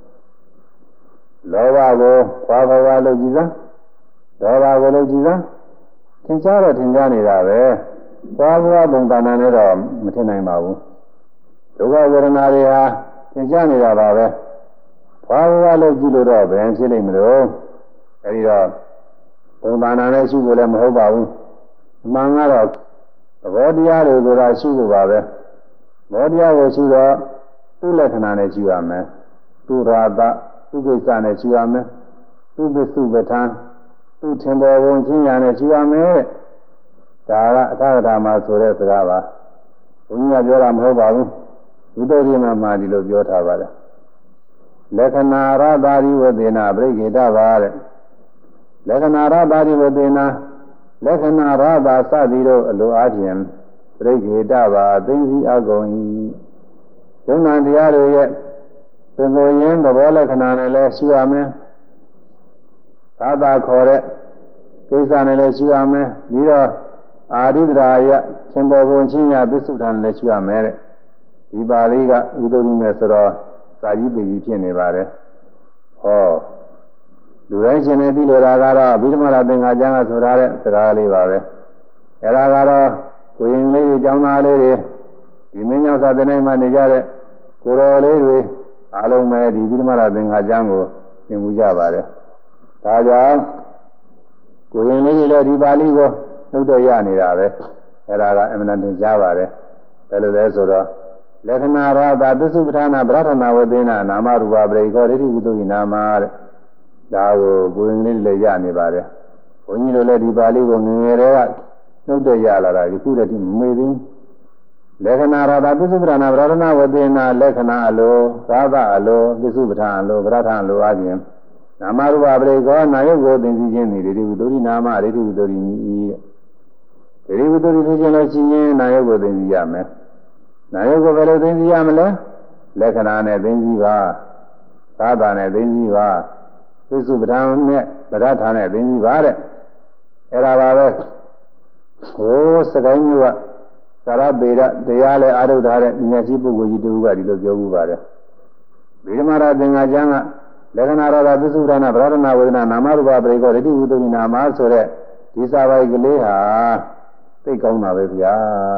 လောဘကိုဖွာဖွာလုပ်ကြည့်စမ်းဒေါသကိုလုပ်ကြည့်စမ်းသင်္ချာတော့သင်္ချာနေတာပဲဖွာဖွာပုံသဏ္ဍာန်နဲ့တော့မထင်နိုင်ပါဘူးဒုက္ခဝေဒနာတွေဟာသင်္ချာနေတာပါပဲဖွာဖွာလုပ်ကြည့်လို့တော့ဘယ်ဖြစ်လိမ့်မလို့အဲဒီတော့ပုံသဏ္ဍာန်နဲ့ရှုဖို့လည်းမဟုတ်ပါဘူးအမှန်ကတော့သဘောတရားတွေကိုသာရှုဖို့ပါပဲသဘောတရားကိုရှုတော့သူ့လက္ခဏာနဲ့ရှုရမယ်သူရာသသူ့ကိစ္စနဲ့ရှုရမယ်သူ့ပစ္စုပ္ပထံသူ့ထင်ပေါ်ပုံချင်းညာနဲ့ရှုရမယ်ဒါကအထာဂတာမှာဆိုတဲ့စကားပါဘုရားပြောတာမဟုတ်ပါဘူးဝိသုဒ္ဓိမမှာဒီလိုပြောထားပါတယ်လက္ခဏာရတာရိဝသေနာပြိခေတပါတဲ့လက္ခဏာရတာရိဝသေနာလက္ခဏာရတာစသည်တို့အလိုအားဖြင့်ပြိခေတပါသိသိအကုန်၏ယုံနာတရားတွေရဲ့သင်္ကိုရင်းသဘောလက္ခဏာနဲ့လည်းရှုရမယ်သာသာခေါ်တဲ့ကိစ္စနဲ့လည်းရှုရမယ်ပြီးတော့အာရိဒရာယသင်္ဘောပုံချင်းရပစ္စုထံလည်းရှုရမယ်တဲ့ဒီပါဠိကဥဒ္ဓရိမဲ့ဆိုတော့စာကြီးပေကြီးဖြစ်နေပါတယ်ဟောလူတိုင်းရှင်နေပြီလို့ဒါကတော့ဗိဓမာရသင်္ဃာကျမ်းကဆိုထားတဲ့စကားလေးပါပဲအဲဒါကတော့ကိုရင်လေးတွေကျောင်းသားလေးတွေဒီမင်းကြောင့်သာတဲ့နိုင်မှနေကြတဲ့ကိုတော်လေးတွေအားလုံးပဲဒီဗိဓမာရသင်္ဃာကျမ်းကိုသင်မှုကြပါတယ်ဒါကြောင့်ကိုရင်လေးတွေလည်းဒီပါဠိကိုနှုတ်တော့ရနေတာပဲအဲဒါကအမှန်တန်ကြားပါတယ်ဘယ်လိုလဲဆိုတော့လက္ခဏာရတာပစ္စုပ္ပထာနာပရထနာဝသေနာနာမရူပပရိခောဒိဋ္ဌိဝိသုဒ္ဓိနာမတဲ့ဒါကိုကိုယ်ရင်းလေးလည်းရနေပါတယ်ဘုန်းကြီးတို့လည်းဒီပါဠိကိုငငယ်တွေကနှုတ်တော့ရလာတာဒီခုတည်းကမမေ့သေးလက္ခဏာရတာပစ္စုပ္ပထာနာပရထနာဝသေနာလက္ခဏာအလိုသာသအလိုပစ္စုပ္ပထာအလိုပရထအလိုအပြင်နာမရူပပရိခောနာယုတ်ကိုသင်သိခြင်းသည်ဒိဋ္ဌိဝိသုဒ္ဓိနာမဒိဋ္ဌိဝိသုဒ္ဓိဤတဲ့ဒိဋ္ဌိဝိသုဒ္ဓိသိခြင်းလို့ရှိရင်နာယုတ်ကိုသင်သိရမယ်နာယုတ်ကိုဘယ်လိုသိသိရမလဲလက္ခဏာနဲ့သိသိပါသာသနဲ့သိသိပါသစ္စုပ္ပံနဲ့ပရထာနဲ့သိသိပါတဲ့အဲ့ဒါပါပဲဟိုစကိုင်းမျိုးကသာရပေရတရားလဲအာရုဒ္ဓတဲ့ဉာဏ်ရှိပုဂ္ဂိုလ်ကြီးတူကဒီလိုပြောမှုပါတယ်ဗိဓမာရသင်္ဃာကျမ်းကလက္ခဏာရတာသစ္စုပ္ပံနဲ့ပရထနာဝေဒနာနာမရူပပရိကောဒိဋ္ဌိဝိသုဒ္ဓိနာမဆိုတဲ့ဒီစာပိုက်ကလေးဟာသိကောင်းတာပဲဗျာ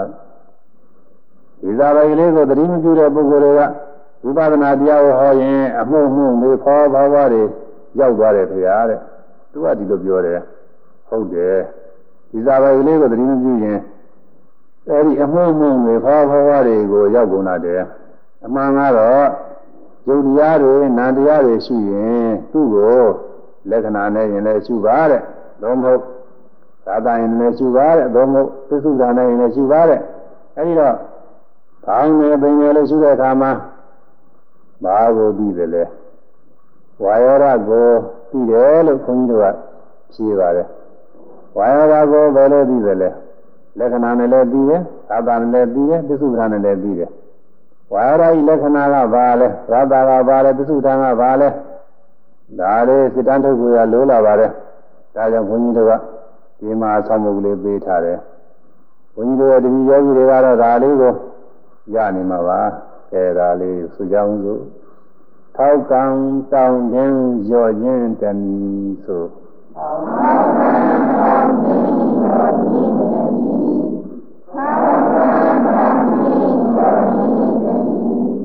ဒီသာပိုက်ကလေးကိုသတိမပြုတဲ့ပုဂ္ဂိုလ်တွေကဝိပဿနာတရားကိုဟောရင်အမှုမှုမေဖောဘာဝတွေရောက်သွားတယ်ခင်ဗျာတဲ့သူကဒီလိုပြောတယ်ဟုတ်တယ်ဒီသာပိုက်ကလေးကိုသတိမပြုရင်အဲဒီအမှုမှုမေဖောဘာဝတွေကိုရောက်ကုန်တာတယ်အမှန်ကတော့ယုတ်တရားတွေနာတရားတွေရှိရင်သူ့ကိုလက္ခဏာနဲ့ရင်လည်းရှိပါတဲ့သုံးဖို့သာသာရင်လည်းရှိပါတဲ့သုံးဖို့သစ္စုဒါနဲ့ရင်လည်းရှိပါတဲ့အဲဒီတော့ကောင်းနေပင်ရလို့ရှိတဲ့အခါမှာဘာကိုပြီးတယ်လဲဝါယောဓာတ်ကိုပြီးတယ်လို့ခွန်ကြီးတို့ကဖြေပါတယ်ဝါယောဓာတ်ကိုဘယ်လိုပြီးတယ်လဲလက္ခဏာနဲ့လည်းပြီးတယ်သာသာနဲ့လည်းပြီးတယ်သစ္စုဒါနဲ့လည်းပြီးတယ်ဝါယောဓာတ်ဤလက္ခဏာကဘာလဲသာသာကဘာလဲသစ္စုဒါကဘာလဲဒါလေးစိတ္တန်ထုတ်ကိုရလိုးလာပါတယ်ဒါကြောင့်ခွန်ကြီးတို့ကဒီမှာဆောင်းမှုကလေးပေးထားတယ်ဘုန်းကြီးတို့ရဲ့တပည့်ယောဂီတွေကတော့ဒါလေးကိုရနေမှာပါအဲဒါလေးဆိုကြအောင်စို့ထောက်ကံတောင်းခြင်းရော့ခြင်းတမီဆိုထောက်ကံတောင်းခြင်းရော့ခြင်းတမီထောက်ကံတောင်းခြင်းရော့ခြင်းတမီ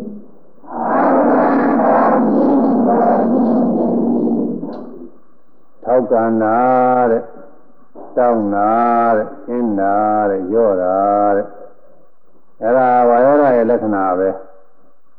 ထောက်ကံနာတဲ့တောင်းနာတဲ့ကျင်းနာတဲ့ရော့တာတဲ့အဲ့ဒါဝါယောဓာရဲ့လက္ခဏာပဲ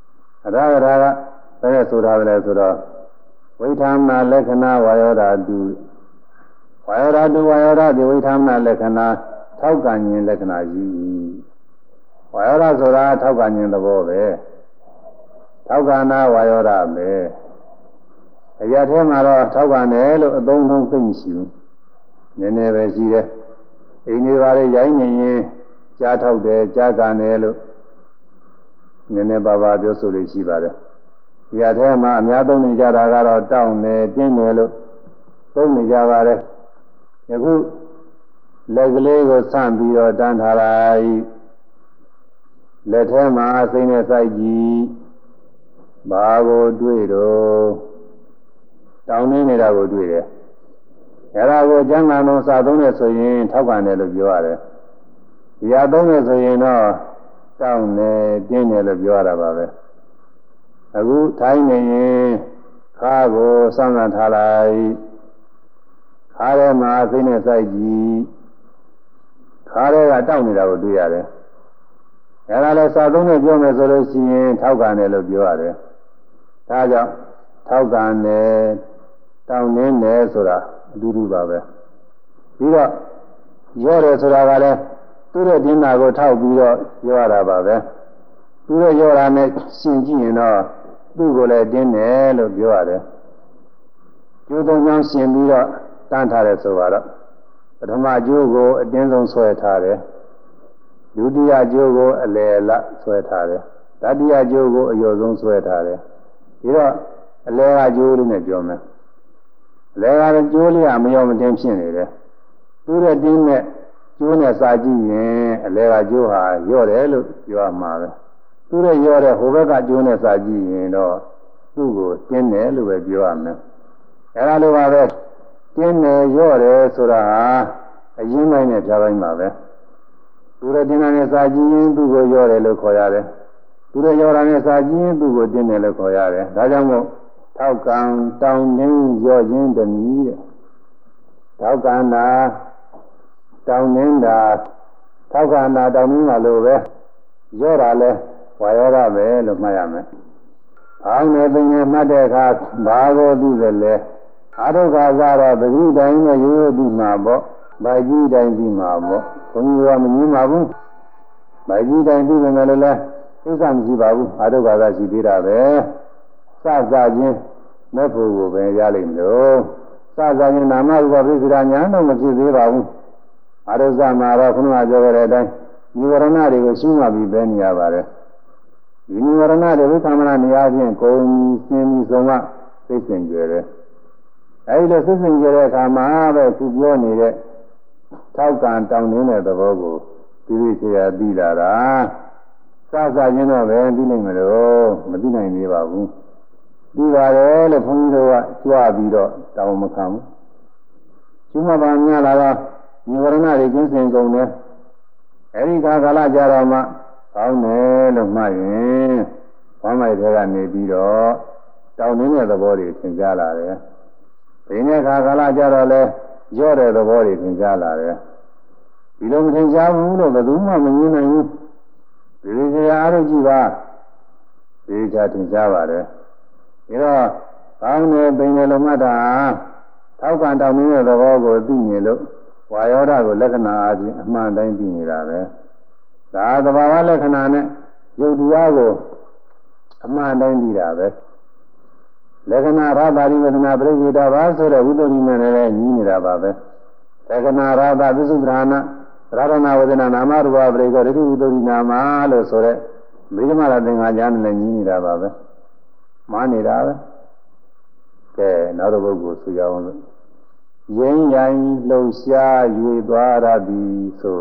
ရာဂရာကဘယ်နဲ့ဆိုတာလဲဆိုတော့ဝိထာမနာလက္ခဏာဝါယောဓာတုဝါယောဓာတုဝါယောဓာတိဝိထာမနာလက္ခဏာထောက်ကံခြင်းလက္ခဏာကြီးဝါယောဓာဆိုတာထောက်ကံခြင်းသဘောပဲထောက်ကံနာဝါယောဓာပဲအရာထဲမှာတော့ထောက်ကံတယ်လို့အသုံးသုံးသိမရှိဘူးနည်းနည်းပဲရှိတယ်အိမ်တွေပါလေရိုင်းနေရင်ကြားထောက်တယ်ကြားကံတယ်လို့နည်းနည်းပါးပါးပြောဆိုလို့ရှိပါတယ်ဒီအထဲမှာအများသုံးနေကြတာကတော့တောင်းတယ်တင်းတယ်လို့သုံးနေကြပါတယ်ယခုလက်ကလေးကိုဆန့်ပြီးတော့တန်းထားလိုက်လက်ထဲမှာစိတ်နဲ့စိုက်ကြည့်ဘာကိုတွေ့တော့တောင်းနေနေတာကိုတွေ့တယ်အဲဒါကိုကျမ်းဂန်လုံးစာသုံးနေဆိုရင်ထောက်ခံတယ်လို့ပြောရတယ်ဒီအသုံးနေဆိုရင်တော့တောင်းတယ်တင်းတယ်လို့ပြောရတာပါပဲအခုထိုင်းနေရင်ခါကိုစောင့်နေထားလိုက်ခါထဲမှာစိတ်နဲ့စိုက်ကြည့်ခါထဲကတောက်နေတာကိုတွေ့ရတယ်အဲဒါလည်းစာသုံးနဲ့ပြောမယ်ဆိုလို့ရှိရင်ထောက်ကန်တယ်လို့ပြောရတယ်ဒါကြောင့်ထောက်ကန်တယ်တောင်းနေတယ်ဆိုတာအတူတူပါပဲပြီးတော့ရော့တယ်ဆိုတာကလည်းသူ့ရဲ့ဒင်းနာကိုထောက်ပြီးတော့ပြောရတာပါပဲသူ့ရဲ့ရော့တာနဲ့ရှင်ကြည့်ရင်တော့သူ့ကိုလည်းတင်းတယ်လို့ပြောရတယ်ကျိုးသုံးချောင်းရှင်ပြီးတော့တန်းထားတယ်ဆိုတော့ပထမကျိုးကိုအတင်းဆုံးဆွဲထားတယ်ဒုတိယကျိုးကိုအလယ်လဆွဲထားတယ်တတိယကျိုးကိုအကျော်ဆုံးဆွဲထားတယ်ပြီးတော့အလယ်ကကျိုးလေးနဲ့ပြောမယ်အလယ်ကကျိုးလေးကမရောမတင်းဖြစ်နေတယ်သူ့ရဲ့တင်းနဲ့ကျိုးနဲ့စာကြည့်ရင်အလယ်ကကျိုးဟာရော့တယ်လို့ပြောရမှာပဲသူ့ရဲ့ရော့တဲ့ဟိုဘက်ကကျိုးနဲ့စာကြည့်ရင်တော့သူ့ကိုတင်းတယ်လို့ပဲပြောရမယ်အဲဒါလိုပါပဲတင်းတယ်ရော့တယ်ဆိုတာဟာအရင်းပိုင်းနဲ့ဖြားပိုင်းပါပဲသူရဲ့တင်းနဲ့စာကြည့်ရင်သူ့ကိုရော့တယ်လို့ခေါ်ရတယ်သူရဲ့ရော့တာနဲ့စာကြည့်ရင်သူ့ကိုတင်းတယ်လို့ခေါ်ရတယ်ဒါကြောင့်မို့ထောက်ကံတောင်းနှင်းရော့ရင်းတမီတဲ့ထောက်ကံတာတောင်းနှင်းတာထောက်ကံတာတောင်းနှင်းတာလို့ပဲရော့တာလဲဝါယောဓပဲလို့မှတ်ရမယ်။အောင်းနေပင်နဲ့မှတ်တဲ့အခါဘာကိုသိသလဲ။အာရုခါကတော့ပဂိတိုင်းနဲ့ရိုးရိုးပြီးမှာပေါ့။ဗိုက်ကြီးတိုင်းပြီးမှာပေါ့။ဘုန်းကြီးကမငြင်းပါဘူး။ဗိုက်ကြီးတိုင်းပြီးမယ်လည်းလည်းဥစ္စာမရှိပါဘူး။အာရုခါကရှိသေးတာပဲ။စစချင်းမဲ့ဖို့ကိုပဲရလိမ့်လို့။စစချင်းနာမရူပပြစ္ဆရာညာတော့မဖြစ်သေးပါဘူး။အာရုဇမှာတော့ခုနကပြောခဲ့တဲ့အတိုင်းဒီဝရဏတွေကိုရှင်းမှပြီးပဲနေရပါတယ်။ဒီနိဝရဏတွေဝိသမနာနေရာချင်းကိုယ်စင်ပြီးဆုံးမသိစင်ကြတယ်။အဲဒီလိုသိစင်ကြတဲ့အခါမှာပဲသူပြောနေတဲ့ထောက်ကံတောင်းနေတဲ့သဘောကိုဒီလိုဆရာသိလာတာစစချင်းတော့ပဲသိနိုင်မလို့မသိနိုင်သေးပါဘူး။သိပါတယ်လို့ဘုန်းကြီးတို့ကကြွားပြီးတော့တောင်းမခံဘူး။ကျွမပါများလာတော့နိဝရဏတွေကျင်းစင်ကုန်တယ်။အဲဒီခါကာလကြတော့မှကောင်းတယ်လို့မှတ်ရင်ဝမ်းမိုက်တွေကနေပြီးတော့တောင်းနေတဲ့သဘောတွေသင်ကြားလာတယ်။ဒီနေ့ခါကာလကြတော့လဲရော့တဲ့သဘောတွေသင်ကြားလာတယ်။ဒီလိုမသင်ကြားဘူးလို့ဘယ်သူမှမငြင်းနိုင်ဘူး။ဒီလိုကြာအားထုတ်ကြည့်ပါ။ဒီကြာသင်ကြားပါတယ်။ဒါတော့ကောင်းတယ်ပင်တယ်လို့မှတ်တာထောက်ကံတောင်းနေတဲ့သဘောကိုသိနေလို့ဝါယောဓကိုလက္ခဏာအချင်းအမှန်တိုင်းသိနေတာပဲ။ဒါသဘာဝလက္ခဏာနဲ့ယုတ်တရားကိုအမှန်တိုင်းသိတာပဲလက္ခဏာရတာရိဝေဒနာပရိဝေဒဘာဆိုတဲ့ဝိသုဒ္ဓိနဲ့လည်းညီးနေတာပါပဲလက္ခဏာရတာသစ္စုပ္ပဒါနရတနာဝေဒနာနာမရူပပရိကောဒိဋ္ဌိဝိသုဒ္ဓိနာမလို့ဆိုတဲ့မိဓမ္မရသင်္ဃာကြားနဲ့လည်းညီးနေတာပါပဲမှားနေတာပဲကဲနောက်တစ်ပုဂ္ဂိုလ်ဆိုကြအောင်လို့ရင်းရိုင်းလှုပ်ရှား၍သွားရသည်ဆို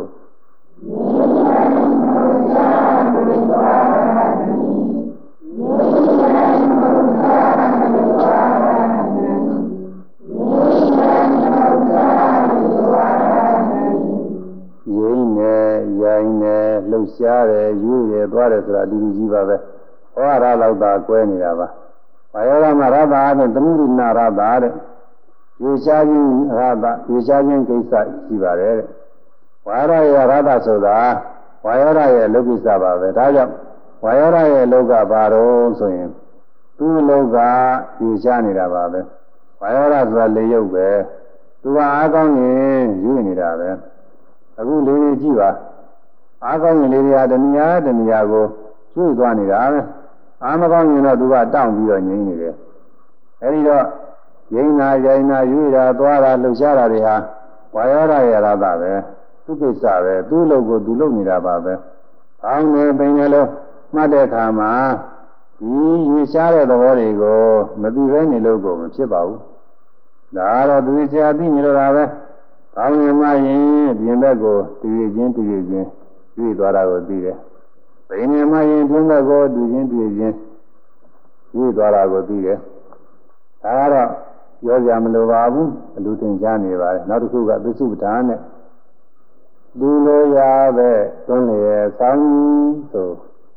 လှုပ်ရှားတယ်ယူရယ်သွားတယ်ဆိုတာအတူတူကြီးပါပဲဟောရလောက်သာကွဲနေတာပါဘာယောဂမှာရတာအပြင်သမှုရိနာရတာတဲ့ယူရှားခြင်းရတာယူရှားခြင်းကိစ္စရှိပါတယ်တဲ့ဝါရရဲ့ရတာဆိုတာဝါယောဂရဲ့အလုပ်ကိစ္စပါပဲဒါကြောင့်ဝါယောဓာရဲ့လောကဘာတော့ဆိုရင်သူ့လောကယူချနေတာပါပဲဝါယောဓာဆိုတာလေရုပ်ပဲသူကအားကောင်းရင်ယူနေတာပဲအခုလေးလေးကြည့်ပါအားကောင်းရင်လေးတွေဟာတဏှာတဏှာကိုကျွေးသွားနေတာပဲအားမကောင်းရင်တော့သူကတောင့်ပြီးတော့ငြိမ်းနေတယ်အဲဒီတော့ငြိမ်းတာရိုင်းတာယူတာသွားတာလှုပ်ရှားတာတွေဟာဝါယောဓာရဲ့ရတာပဲသူ့ကိစ္စပဲသူ့လုပ်ကိုသူလုပ်နေတာပါပဲအောင်းနေပင်လည်းလို့မှတ်တဲ့အခါမှာဒီယူရှားတဲ့သဘောတွေကိုမသိဘဲနေလို့ကိုမဖြစ်ပါဘူးဒါကတော့သူဆရာသိနေလို့တာပဲအောင်းနေမှရင်ပြင်ဘက်ကိုတည်ချင်းတည်ချင်းရွေ့သွားတာကိုသိတယ်ပင်နေမှရင်ပြင်ဘက်ကိုတည်ချင်းတည်ချင်းရွေ့သွားတာကိုသိတယ်ဒါကတော့ပြောကြမလိုပါဘူးအလူတင်ကြားနေပါတယ်နောက်တစ်ခုကသစ္စုပ္ပန်နဲ့လူလိုရပဲတွန်းလေဆောင်းဆို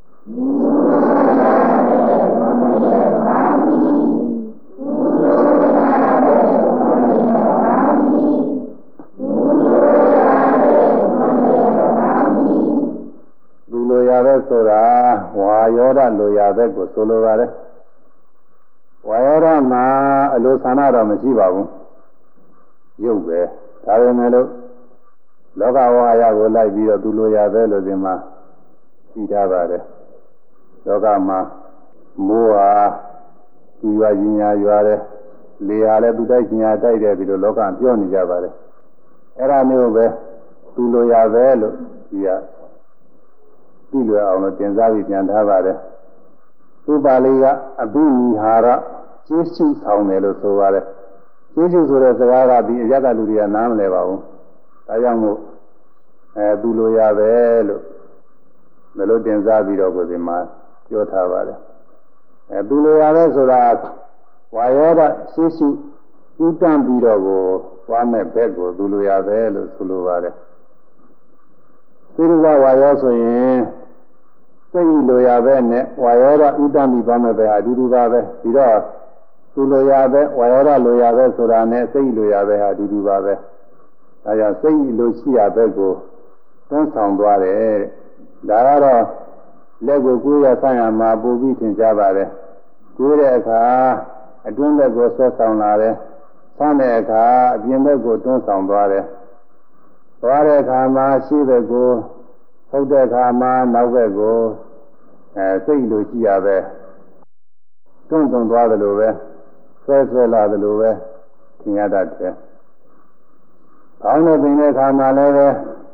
လူလိုရပဲဆိုတာဝါယောဓလိုရပဲကိုဆိုလိုပါတယ်ဝါယောဓမှာအလိုဆန္ဒတော့မရှိပါဘူးရုပ်ပဲဒါပေမဲ့လို့လောကဝါယကိုလိုက်ပြီးတော့သူလိုရပဲလို့ဒီမှာသိထားပါတယ်လောကမှာမိုးဟာသူရွာကြီးညာရွာတယ်လေဟာလည်းသူတိုက်ညာတိုက်တယ်ပြီးတော့လောကပြောနေကြပါတယ်အဲ့ဒါမျိုးပဲသူလိုရပဲလို့ဒီကသိလွယ်အောင်လို့တင်စားပြီးပြန်ထားပါတယ်သူပါဠိကအဘိနိဟာရကျေးဇူးဆောင်တယ်လို့ဆိုပါတယ်ကျေးဇူးဆိုတဲ့စကားကဒီအရကလူတွေကနားမလည်ပါဘူးဒါကြောင့်မို့အဲသူလိုရပဲလို့မလို့တင်စားပြီးတော့ကိုယ်ဒီမှာပြောထားပါတယ်အဲသူလိုရပဲဆိုတာဝါယောဓရှိရှိဥတ္တံပြီးတော့ကိုသွားမဲ့ဘက်ကိုသူလိုရပဲလို့ဆိုလိုပါတယ်သိရဝါယောဆိုရင်စိတ်လိုရပဲနဲ့ဝါယောဓဥတ္တံပြီးသွားမဲ့ဘက်ဟာအတူတူပါပဲပြီးတော့သူလိုရပဲဝါယောဓလိုရပဲဆိုတာနဲ့စိတ်လိုရပဲဟာအတူတူပါပဲဒါကြောင့်စိတ်လိုရှိရဘက်ကိုသွန်းဆောင်သွားတယ်ဒါကတော့လက်ကိုကိုယ်ရဆိုင်ရမှာပူပြီးထင်ရှားပါတယ်ကိုယ်တဲ့အခါအတွင်းဘက်ကိုဆွဲဆောင်လာတယ်ဆန်းတဲ့အခါအပြင်ဘက်ကိုတွန်းဆောင်သွားတယ်သွားတဲ့အခါမှာရှေ့ဘက်ကိုထုတ်တဲ့အခါမှာနောက်ဘက်ကိုအဲစိတ်လိုကြည့်ရပဲတွန်းတွန်းသွားတယ်လို့ပဲဆွဲဆွဲလာတယ်လို့ပဲထင်ရတတ်တယ်ကောင်းတဲ့ပင်တဲ့အခါမှာလည်းပဲ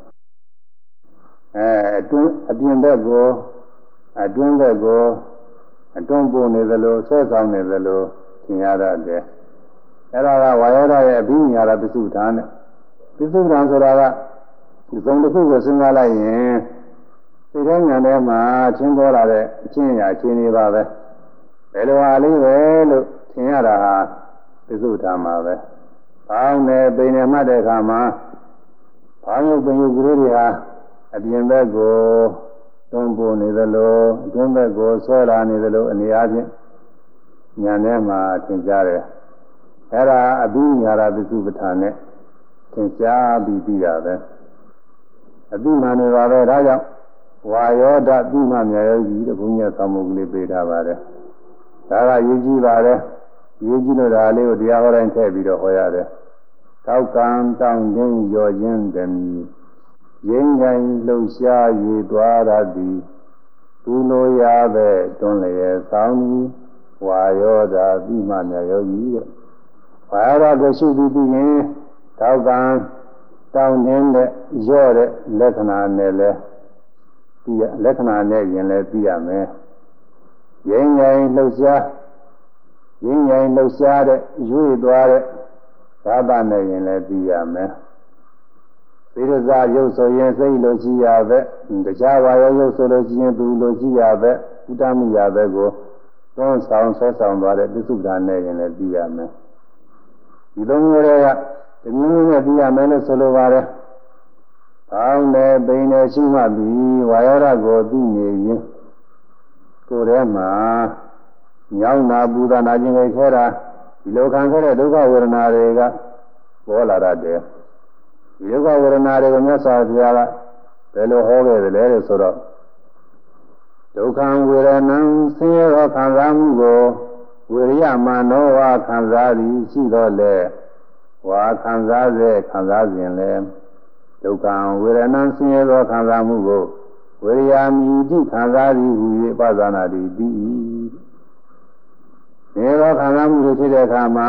အဲအတွင်းအပြင်ဘက်ကိုအတွင်းဘက်ကိုအတွန်းပို့နေသလိုဆွဲဆောင်နေသလိုသင်ရတတ်တယ်အဲ့ဒါကဝါယောဓရဲ့အဘိညာရပစ္စုပ္ပန်နဲ့ပစ္စုပ္ပန်ဆိုတာကဒီစုံတစ်ခုကိုစဉ်းစားလိုက်ရင်စိတ်ထဲဉာဏ်ထဲမှာသင်ပေါ်လာတဲ့အချင်းအရာအချင်းတွေပါပဲဘယ်လိုအားလေးပဲလို့သင်ရတာဟာပစ္စုပ္ပန်မှာပဲပေါင်းနေပိန်နေမှတ်တဲ့အခါမှာဘောင်းရုပ်ပင်ရုပ်ကလေးတွေဟာအပြင်ဘက်ကိုတွန်းပို့နေသလိုအတွင်းဘက်ကိုဆွဲလာနေသလိုအနေအားဖြင့်ဉာဏ်ထဲမှာသင်ကြားတယ်အဲ့ဒါအဘိညာရပစ္စုပ္ပန်နဲ့သင်ကြားပြီးပြီးတာပဲအဘိမာနေပါပဲဒါကြောင့်ဝါယောဓပိမမြယောကြီးတဘုညာဆောင်မှုကလေးပေးထားပါတယ်ဒါကရေးကြည့်ပါတယ်ရေးကြည့်လို့ဒါလေးကိုတရားဟောတိုင်းထည့်ပြီးတော့ဟောရတယ်တောက်ကံတောင်းခြင်းရောခြင်းတည်းရင်းရင်လှုပ်ရှား၍သွားရသည်သူလိုရပဲတွန်းလျက်ဆောင်းသည်ဝါယောဓပိမမြယောကြီးတဲ့ဝါယောဓကိုရှုပြီးပြီးရင်တောက်ကံတောင်းခြင်းနဲ့ရော့တဲ့လက္ခဏာနဲ့လဲပြီးရလက္ခဏာနဲ့ရင်လဲပြီးရမယ်ရင်းရင်လှုပ်ရှားရင်းရင်လှုပ်ရှားတဲ့ရွေ့သွားတဲ့သာသနဲ့ရင်လည်းပြီးရမယ်သီရဇရုပ်ဆိုရင်စိတ်လိုရှိရပဲတရားဝါရောရုပ်ဆိုလို့ရှိရင်သူလိုရှိရပဲဥဒ္ဓမိရပဲကိုသွန်းဆောင်ဆွဲဆောင်သွားတဲ့ပစ္စုပ္ပန်နဲ့ရင်လည်းပြီးရမယ်ဒီသုံးမျိုးတွေကတမျိုးမျိုးနဲ့ပြီးရမယ်လို့ဆိုလိုပါတယ်။အောင်းတယ်ပိန်တယ်ရှိမှပြီးဝါယောဓကိုသိနေရင်ကိုယ်ထဲမှာညောင်းနာပူဇာနာခြင်းတွေခဲတာဒီလိုခံခဲ့တဲ့ဒုက္ခဝေဒနာတွေကပေါ်လာတတ်တယ်ဒီဒုက္ခဝေဒနာတွေကိုမြတ်စွာဘုရားကဘယ်လိုဟောခဲ့သလဲလို့ဆိုတော့တဒုက္ခံဝေဒနံဆင်းရဲသောခံစားမှုကိုဝိရိယမနောဝခံစားသည်ရှိသောလေဝါခံစားစေခံစားစဉ်လေဒုက္ခံဝေဒနံဆင်းရဲသောခံစားမှုကိုဝိရိယမိတိခံစားသည်ဟူ၍ပဇာနာတိပြီးဒီသောခံစားမှုတွေဖြစ်တဲ့အခါမှာ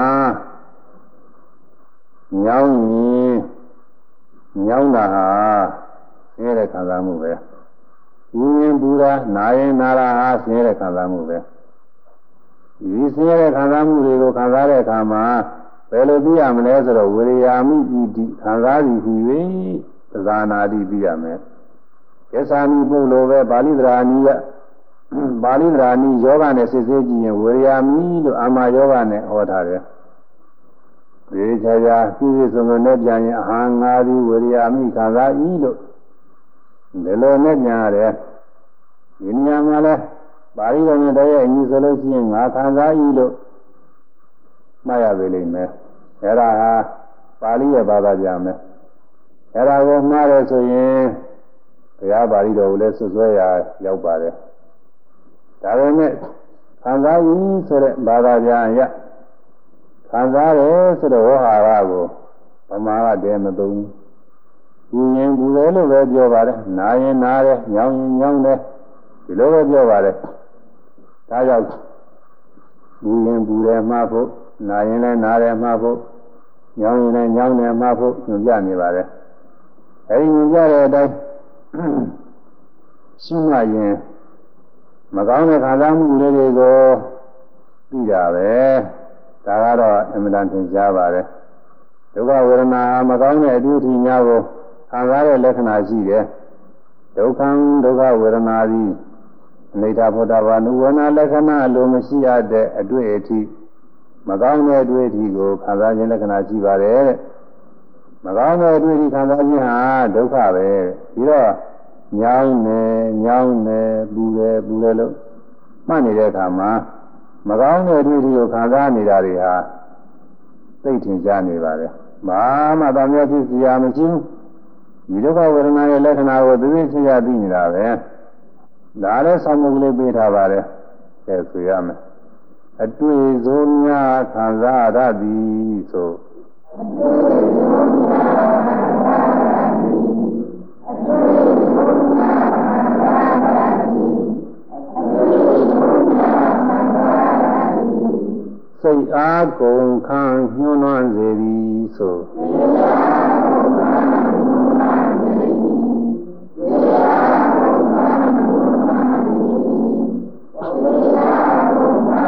ညောင်းရင်ညောင်းတာဟာဆင်းရဲတဲ့ခံစားမှုပဲပူရင်ပူတာနာရင်နာတာဟာဆင်းရဲတဲ့ခံစားမှုပဲဒီဆင်းရဲတဲ့ခံစားမှုတွေကိုခံစားတဲ့အခါမှာဘယ်လိုသိရမလဲဆိုတော့ဝိရိယာမိဣတိခံစားပြီးဟူ၍သဇာနာတိသိရမယ်။ကိစ္ဆာမိပုလိုပဲပါဠိသရာနိယပါဠိသရာနိယောဂနဲ့စစ်ဆေးကြည့်ရင်ဝိရိယာမိလို့အာမယောဂနဲ့ဟောထားတယ်။ဒီခြားခြားပြည့်ပြည့်စုံစုံနဲ့ပြန်ရင်အဟံငါးဒီဝိရိယာမိခံစားဤလို့ဒီလိုနဲ့ပြန်ရတယ်။ဒီညမှာလဲပါဠိတော်နဲ့တည်းရဲ့အညီဆိုလို့ရှိရင်ငါခံစားဤလို့မှတ်ရပေလိမ့်မယ်။အဲဒါဟာပါဠိရဲ့ဘာသာပြန်မယ်။အဲဒါကိုမှားတယ်ဆိုရင်ဘုရားပါဠိတော်ကိုလည်းဆွဆွဲရရောက်ပါတယ်။ဒါပေမဲ့ခံစားဤဆိုတဲ့ဘာသာပြန်ရခံစားတယ်ဆိုတဲ့ဝဟာရကိုဗမာကတည်းမသုံးဘူး။ပူရင်ပူတယ်လို့ပဲပြောပါတယ်။နာရင်နာတယ်၊ညောင်းရင်ညောင်းတယ်ဒီလိုပဲပြောပါတယ်။ဒါကြောင့်ပူရင်ပူတယ်မှားဖို့နာရင်လည်းနာတယ်မှားဖို့ညောင်းရင်လည်းညောင်းတယ်မှားဖို့ညွှန်ပြနေပါတယ်အဲဒီညွှန်ပြတဲ့အတိုင်းရှင်းမှရင်မကောင်းတဲ့ခံစားမှုလေးတွေကိုသိတာပဲဒါကတော့အမှန်တန်သင်ကြားပါတယ်ဒုက္ခဝေဒနာမကောင်းတဲ့အတူအထီများကိုခံစားတဲ့လက္ခဏာရှိတယ်ဒုက္ခံဒုက္ခဝေဒနာသည်အနိဋ္ဌဘုဒ္ဓဘာနုဝနာလက္ခဏာလိုမရှိရတဲ့အတွေ့အထိမကောင်းတဲ့အတွေ့အထိကိုခံစားခြင်းလက္ခဏာရှိပါတယ်တဲ့မကောင်းတဲ့အတွေ့အထိခံစားခြင်းဟာဒုက္ခပဲပြီးတော့ညောင်းနေညောင်းနေပူတယ်ပူတယ်လို့မှတ်နေတဲ့အခါမှာမကောင်းတဲ့အတွေ့အထိကိုခံစားနေတာတွေဟာသိထင်ရှားနေပါတယ်ဘာမှတမ်းများဖြစ်စရာမရှိဘူးဒီဒုက္ခဝေဒနာရဲ့လက္ခဏာကိုသိသိချင်းရသိနေတာပဲဒါလည်းဆောင်းမှုကလေးပေးထားပါတယ်ကဲဆိုရမယ်အတွေ့အကြုံများခံစားရသည်ဆိုအတွေ့အကြုံများခံစားရသည်အတွေ့အကြုံများခံစားရသည်အတွေ့အကြုံများခံစားရသည်စိတ်အားကုန်ခံညှိုးနှွမ်းစေသည်ဆိုစိတ်အားကုန်ခံညှိုးနှွမ်းစေသည်စိတ်အားကုန်ခံညှိုးနှွမ်းစေသည်စိတ်အားကုန်ခံ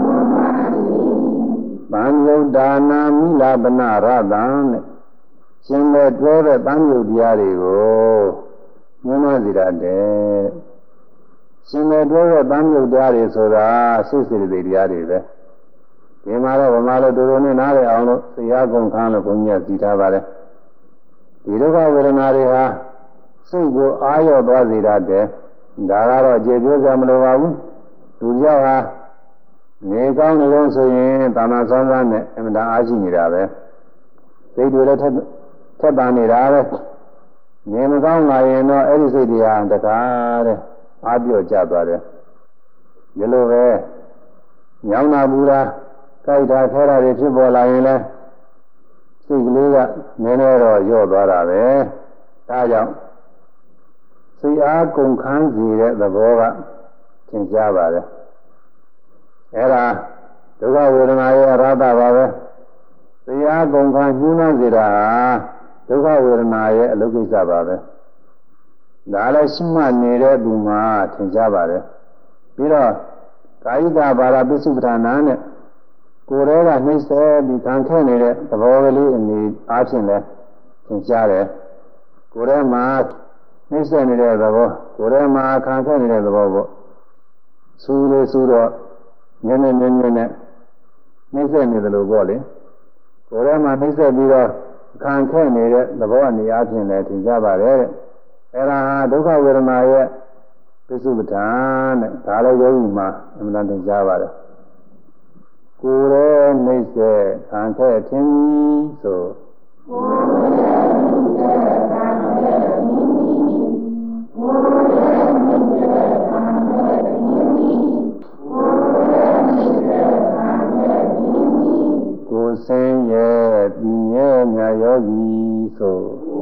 ဗံယုတ်ဒါနာမိလာပနရသံတဲ့ရှင်တဲ့တွဲတဲ့ဗံယုတ်တရားတွေကိုညွှန်းမစီရတဲ့ရှင်တဲ့တွဲတဲ့ဗံယုတ်တရားတွေဆိုတာစိတ်စိတ်တရားတွေပဲဒီမှာတော့ဗမာလိုတူတူနဲ့နားလည်အောင်လို့သိရကုန်ခန်းလို့ဘုန်းကြီးကစီထားပါတယ်ဒီဒုက္ခဝေဒနာတွေဟာစိတ်ကိုအာရော့သွားစေတတ်တယ်ဒါကတော့ကျေပြောကြမလိုပါဘူးသူကြောင့်ဟာနေကောင်းနေလို့ဆိုရင်သာနာဆောင်းစားနဲ့အမှန်တရားအားရှိနေတာပဲစိတ်တွေလည်းထက်ထက်ပန်နေတာပဲနေမကောင်းလာရင်တော့အဲ့ဒီစိတ်တရားတကားတဲ့အားပြော့ကျသွားတယ်ဒီလိုပဲညောင်းတာဘူးလားကြိုက်တာခဲတာတွေဖြစ်ပေါ်လာရင်လည်းစိတ်ကလေးကနည်းနည်းတော့ညော့သွားတာပဲဒါကြောင့်စိတ်အားကုန်ခန်းစေတဲ့သဘောကသင်ကြားပါတယ်အဲ့ဒါဒုက္ခဝေဒနာရဲ့အရဟတပါပဲတရားကုန်ခါညှိနှိုင်းစေတာဒုက္ခဝေဒနာရဲ့အလုကိစ္စပါပဲဒါလည်းရှိမှနေတဲ့သူမှာထင်ရှားပါတယ်ပြီးတော့ကာယကဘာရပိစုပ္ပဌာနာနဲ့ကိုယ်တော်ကနှိမ့်ဆက်ပြီးခံခဲ့နေတဲ့သဘောကလေးအနေအားဖြင့်လည်းသင်ကြားတယ်ကိုယ်ထဲမှာနှိမ့်ဆက်နေတဲ့သဘောကိုယ်ထဲမှာခံခဲ့နေတဲ့သဘောပေါ့ဆူလို့ဆူတော့ညနေညနေနဲ့နှိမ့်ဆက်နေတယ်လို့ပေါ့လေကိုယ်ထဲမှာနှိမ့်ဆက်ပြီးတော့ခံခဲ့နေတဲ့သဘောအနေအားဖြင့်လည်းသင်ကြားပါတယ်တဲ့အဲဒါဟာဒုက္ခဝေဒနာရဲ့ပိစုပ္ပဌာန်တဲ့ဒါလည်းယောဂီမှာအမှန်တန်သင်ကြားပါတယ်ကိုယ်ရဲ့နှိမ့်ဆက်ခံခဲ့ခြင်းဆိုကိုယ်ရဲ့နှိမ့်ဆက်ခံခဲ့ခြင်းကိုယ်ရဲ့နှိမ့်ဆက်ခံခဲ့ဒီညဲမြတ်ယောဂီဆို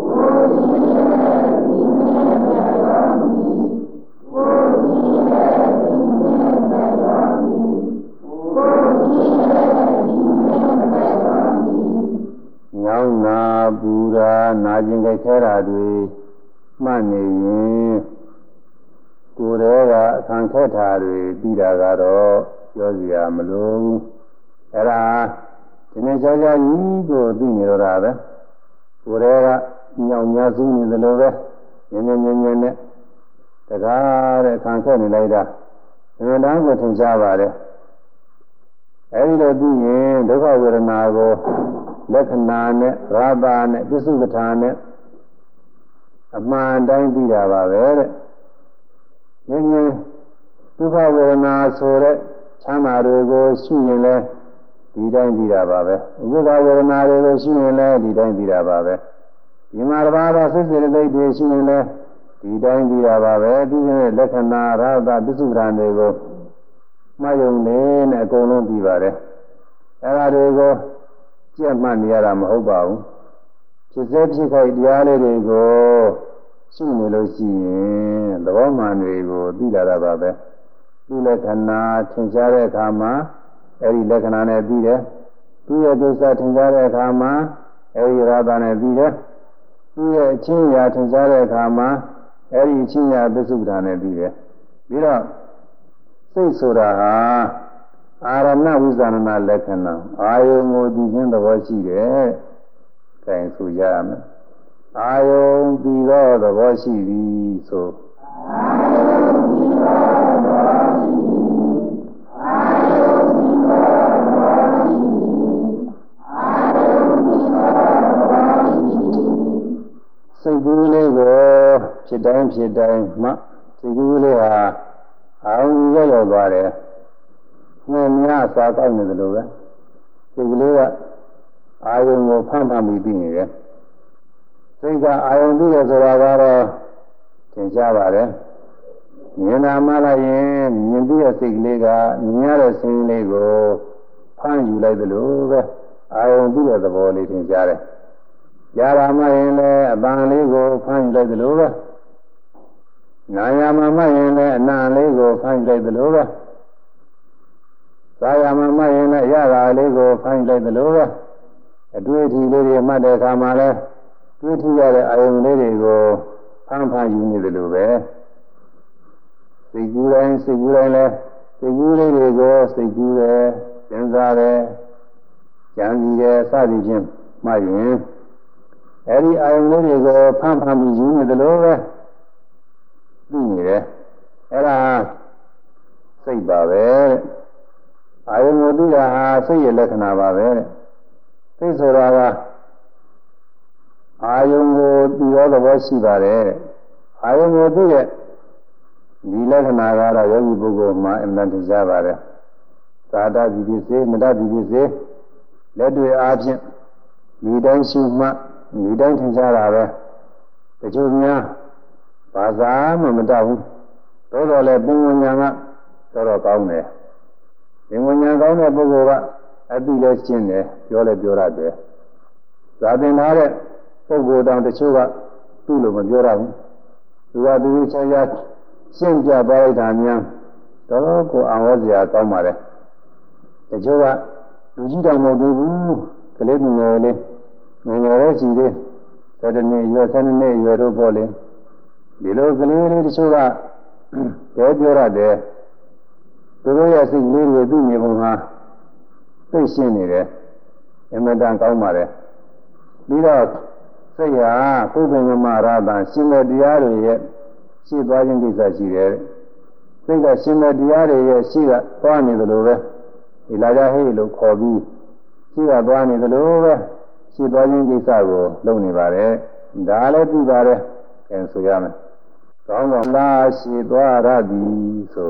ညောင်းနာပူရာနာကျင်ကြခဲတာတွေမှတ်နေရင်ကိုယ်တော်ကအခန့်ခက်တာတွေပြီးတာကတော့ပြောစရာမလိုဘူးအဲ့ဒါဒီနေ့ကြောကြောကြီးကိုသိနေတော့တာပဲကိုယ်တော်ကညောင်ညာစူးနေသလိုပဲငင်းငင်းငင်းငင်းနဲ့တကားတဲ့အခန့်ခက်နေလိုက်တာအမှန်တမ်းကိုထင်ရှားပါတယ်အဲ့ဒီလိုသိရင်ဒုက္ခဝေဒနာကိုလက္ခဏာနဲ့ရာဘာနဲ့ပစ္စုပ္ပထာနဲ့အမှန်တိုင်းသိတာပါပဲတဲ့ငင်းငင်းဒုက္ခဝေဒနာဆိုတဲ့ချမ်းသာတွေကိုရှိရင်လဲဒီတိုင်းသိတာပါပဲဥပ္ပဒါဝေဒနာတွေကိုရှိရင်လဲဒီတိုင်းသိတာပါပဲဒီမှာတစ်ပါးသောစိတ်စေတသိက်တွေရှိရင်လဲဒီတိုင်းသိတာပါပဲဒီရဲ့လက္ခဏာရာဘာပစ္စုပ္ပထာတွေကိုမှတ်ယုံနေနဲ့အကုန်လုံးသိပါတယ်အဲ့ဒါတွေကိုကြက်မှတ်နေရတာမဟုတ်ပါဘူးဖြစ်စေဖြစ်ခိုက်တရားလေးတွေကိုရှိနေလို့ရှိရင်သဘောမှန်တွေကိုသိလာတာပါပဲဒီလက္ခဏာထင်ရှားတဲ့အခါမှာအဲ့ဒီလက္ခဏာနဲ့ပြီးတယ်သူ့ရဲ့ဒုစရထင်ရှားတဲ့အခါမှာအဲ့ဒီရာသာနဲ့ပြီးတယ်သူ့ရဲ့အချင်းရာထင်ရှားတဲ့အခါမှာအဲ့ဒီအချင်းရာပစ္စုပ္ပန်နဲ့ပြီးတယ်ပြီးတော့စိတ်ဆိုတာဟာအာရဏဝိဇာဏလက္ခဏာအာယုံကိုသိခြင်းသဘောရှိတယ်။အဲဒါဆိုရမယ်။အာယုံပြီးတော့သဘောရှိပြီဆိုအာယုံပြီးတော့သဘောရှိပြီအာယုံပြီးတော့သဘောရှိပြီအာယုံပြီးတော့သဘောရှိပြီစိတ်ကူးလေးကိုဖြစ်တိုင်းဖြစ်တိုင်းမှစိတ်ကူးလေးဟာအာယုံရောက်ရောက်သွားတယ်။ငြင်းများစားကောက်နေတယ်လို့ပဲစိတ်ကလေးကအာယုံကိုဖမ်းဖမ်းပြီးပြီးနေတယ်စိတ်ကအာယုံပြီးရဆိုတာကတော့သင်ကြားပါတယ်မြင်တာမှလိုက်ရင်မြင်ပြီးတဲ့စိတ်ကလေးကမြင်ရတဲ့စိတ်လေးကိုဖမ်းယူလိုက်တယ်လို့ပဲအာယုံပြီးတဲ့သဘောလေးသင်ကြားတယ်ကြားတာမှရင်လည်းအပန်းလေးကိုဖမ်းယူလိုက်တယ်လို့ပဲနာယမှာမှရင်လည်းအနံလေးကိုဖမ်းယူလိုက်တယ်လို့ပဲသာယာမှာမှရင်လည်းရတာလေးကိုဖမ်းလိုက်သလိုပဲအတွေ့အထိလေးတွေမှတ်တဲ့အခါမှာလည်းတွေ့ထိရတဲ့အာယုံလေးတွေကိုဖမ်းဖမ်းယူနေတယ်လို့ပဲစိတ်ကူးတိုင်းစိတ်ကူးတိုင်းလည်းစိတ်ကူးလေးတွေကိုစိတ်ကူးတယ်စဉ်းစားတယ်ကြံစည်တယ်စသည်ဖြင့်မှတ်ရင်အဲဒီအာယုံလေးတွေကိုဖမ်းဖမ်းပြီးယူနေတယ်လို့ပဲသိနေတယ်အဲ့ဒါစိတ်ပါပဲအာယုံကိုသိတာဟာစိတ်ရဲ့လက္ခဏာပါပဲစိတ်ဆိုတာကအာယုံကိုသိရောသဘောရှိပါတယ်အာယုံကိုသိတဲ့ဒီလက္ခဏာကတော့ယောဂီပုဂ္ဂိုလ်မှာအမှန်တန်ရှားပါတယ်သာတတိပိစေမတတိပိစေလက်တွေအားဖြင့်ဒီတိုင်းရှုမှဒီတိုင်းထင်ရှားတာပဲတချို့များဘာသာမှမတတ်ဘူးသို့တော်လည်းပုံဝဉာဏ်ကတော်တော်ကောင်းတယ်ဒီဝိညာဉ်ကောင်းတဲ့ပုဂ္ဂိုလ်ကအတိလည်းရှင်းတယ်ပြောလည်းပြောရတယ်။သာသင်ထားတဲ့ပုဂ္ဂိုလ်တောင်တချို့ကသူ့လိုမပြောရဘူး။သူကသူချာချာရှင်းပြသွားလိုက်တာများတော့ကိုအောင်ဝစရာကောင်းပါတယ်။တချို့ကလူကြီးတောင်မဟုတ်သေးဘူး။ကလေးငယ်လေးငယ်ငယ်လေးရှိသေးသတ္တနှစ်ရွယ်ဆယ်နှစ်ရွယ်တို့ပေါ့လေ။ဒီလိုကလေးလေးတချို့ကပြောပြောရတယ်သူတို့ရဲ့စိတ်လေးတွေသူ့မြေပုံဟာသိရှင်းနေတယ်အမှန်တန်ကောင်းပါတယ်ပြီးတော့စိတ်ဟာပုပ္ပင်္ဂမရတာရှင်တဲ့တရားတွေရဲ့ရှိသွားခြင်းကိစ္စရှိတယ်စိတ်ကရှင်တဲ့တရားတွေရဲ့ရှိကသွားနေတယ်လို့ပဲဒီလာကြဟိလို့ခေါ်ပြီးရှိကသွားနေတယ်လို့ပဲရှိသွားခြင်းကိစ္စကိုလုပ်နေပါတယ်ဒါလည်းပြီးပါတယ်အဲဆိုရမယ်ကောင်းကောင်းလားရှိသွားရသည်ဆို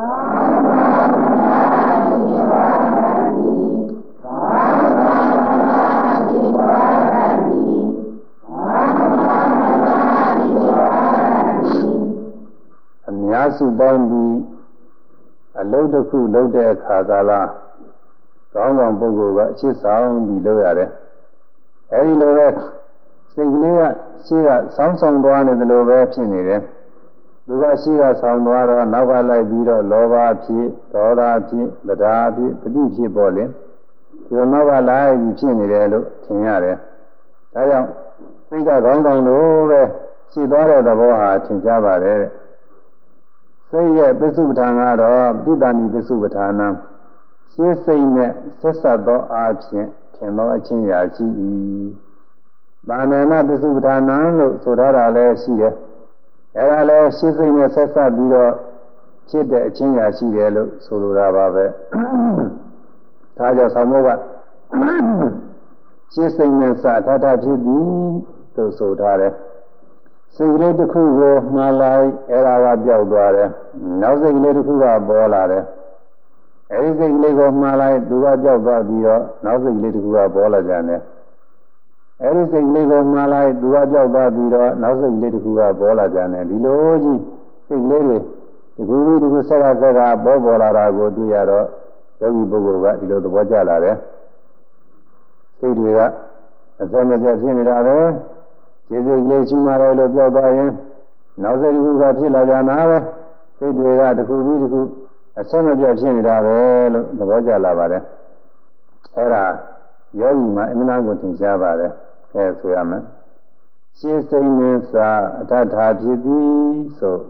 အများစုပေါင်းပြီးအလုပ်တစ်ခုလုပ်တဲ့အခါကာလကောင်းကောင်းပုဂ္ဂိုလ်ကအချစ်ဆောင်ပြီးလုပ်ရတယ်အဲဒီလိုပဲစိတ်ကလေးကရှိကဆောင်းဆောင်သွားနေတယ်လို့ပဲဖြစ်နေတယ်သူကရှိကဆောင်သွားတော့နောက်ကလိုက်ပြီးတော့လောဘဖြစ်ဒေါသဖြစ်တရားဖြစ်ပဋိဖြစ်ပေါ်လေဒီလိုနောက်ကလိုက်ပြီးဖြစ်နေတယ်လို့ထင်ရတယ်ဒါကြောင့်စိတ်ကကောင်းကောင်းလို့ပဲရှိသွားတဲ့သဘောဟာထင်ရှားပါတယ်စိတ်ရဲ့ပစ္စုပ္ပန်ကတော့ပုဒ္ဒဏီပစ္စုပ္ပန်နာရှင်းစိတ်နဲ့ဆက်ဆက်သောအားဖြင့်ထင်သောအချင်းရာရှိ၏ဘာနာနာပစ္စုပ္ပန်နာလို့ဆိုထားတာလည်းရှိတယ်အဲဒါလည်းရှင်းစိတ်နဲ့ဆက်ဆက်ပြီးတော့ဖြစ်တဲ့အချင်းရာရှိတယ်လို့ဆိုလိုတာပါပဲဒါကြောင့်ဆောင်မို့ကရှင်းစိတ်နဲ့စထထဖြစ်သည်လို့ဆိုထားတယ်စိတ်ကလေးတစ်ခုကိုမှားလိုက်အဲ့ဒါကပြောက်သွားတယ်နောက်စိတ်ကလေးတစ်ခုကပေါ်လာတယ်အဲဒီစိတ်ကလေးကိုမှားလိုက်သူကပြောက်သွားပြီးတော့နောက်စိတ်ကလေးတစ်ခုကပေါ်လာကြတယ်အဲဒီစိတ်ကလေးကိုမှားလိုက်သူကပြောက်သွားပြီးတော့နောက်စိတ်ကလေးတစ်ခုကပေါ်လာကြတယ်ဒီလိုကြီးစိတ်ကလေးတွေဒီခုဒီခုဆက်ကဆက်ကပေါ်ပေါ်လာတာကိုတွေ့ရတော့ယောဂီပုဂ္ဂိုလ်ကဒီလိုသဘောကျလာတယ်စိတ်တွေကအစမပြတ်ဖြစ်နေတာပဲခြေစိတ်ကလေးရှိမှလည်းလို့ပြောသွားရင်နောက်စိတ်တစ်ခုကဖြစ်လာကြတာပဲစိတ်တွေကတစ်ခုပြီးတစ်ခုအစမပြတ်ဖြစ်နေတာပဲလို့သဘောကျလာပါတယ်အဲ့ဒါယောဂီမှာအမှန်တရားကိုသင်ကြားပါတယ်အဲဆိုရမယ်ရှင်းစိတ်နဲ့စာအတ္ထာဖြစ်သည်ဆို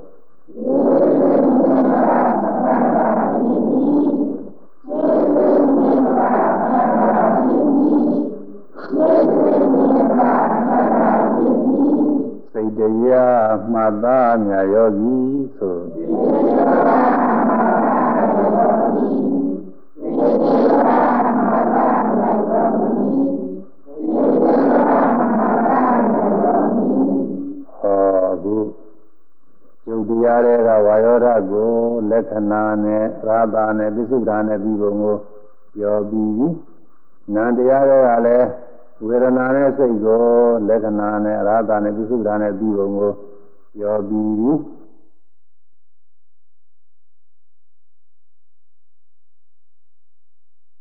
စိတ်တရားမှတ်သားမြတ်ယောဂီဆိုယုတ်တရားတွေကဝါယောဓကိုလက္ခဏာနဲ့ရာသာနဲ့ပိစုဒ္ဓာနဲ့ပြီးပုံကိုပြောပြီးနံတရားတွေကလည်းဝေဒနာနဲ့စိတ်ကိုလက္ခဏာနဲ့ရာသာနဲ့ပိစုဒ္ဓာနဲ့ပြီးပုံကိုပြောပြီး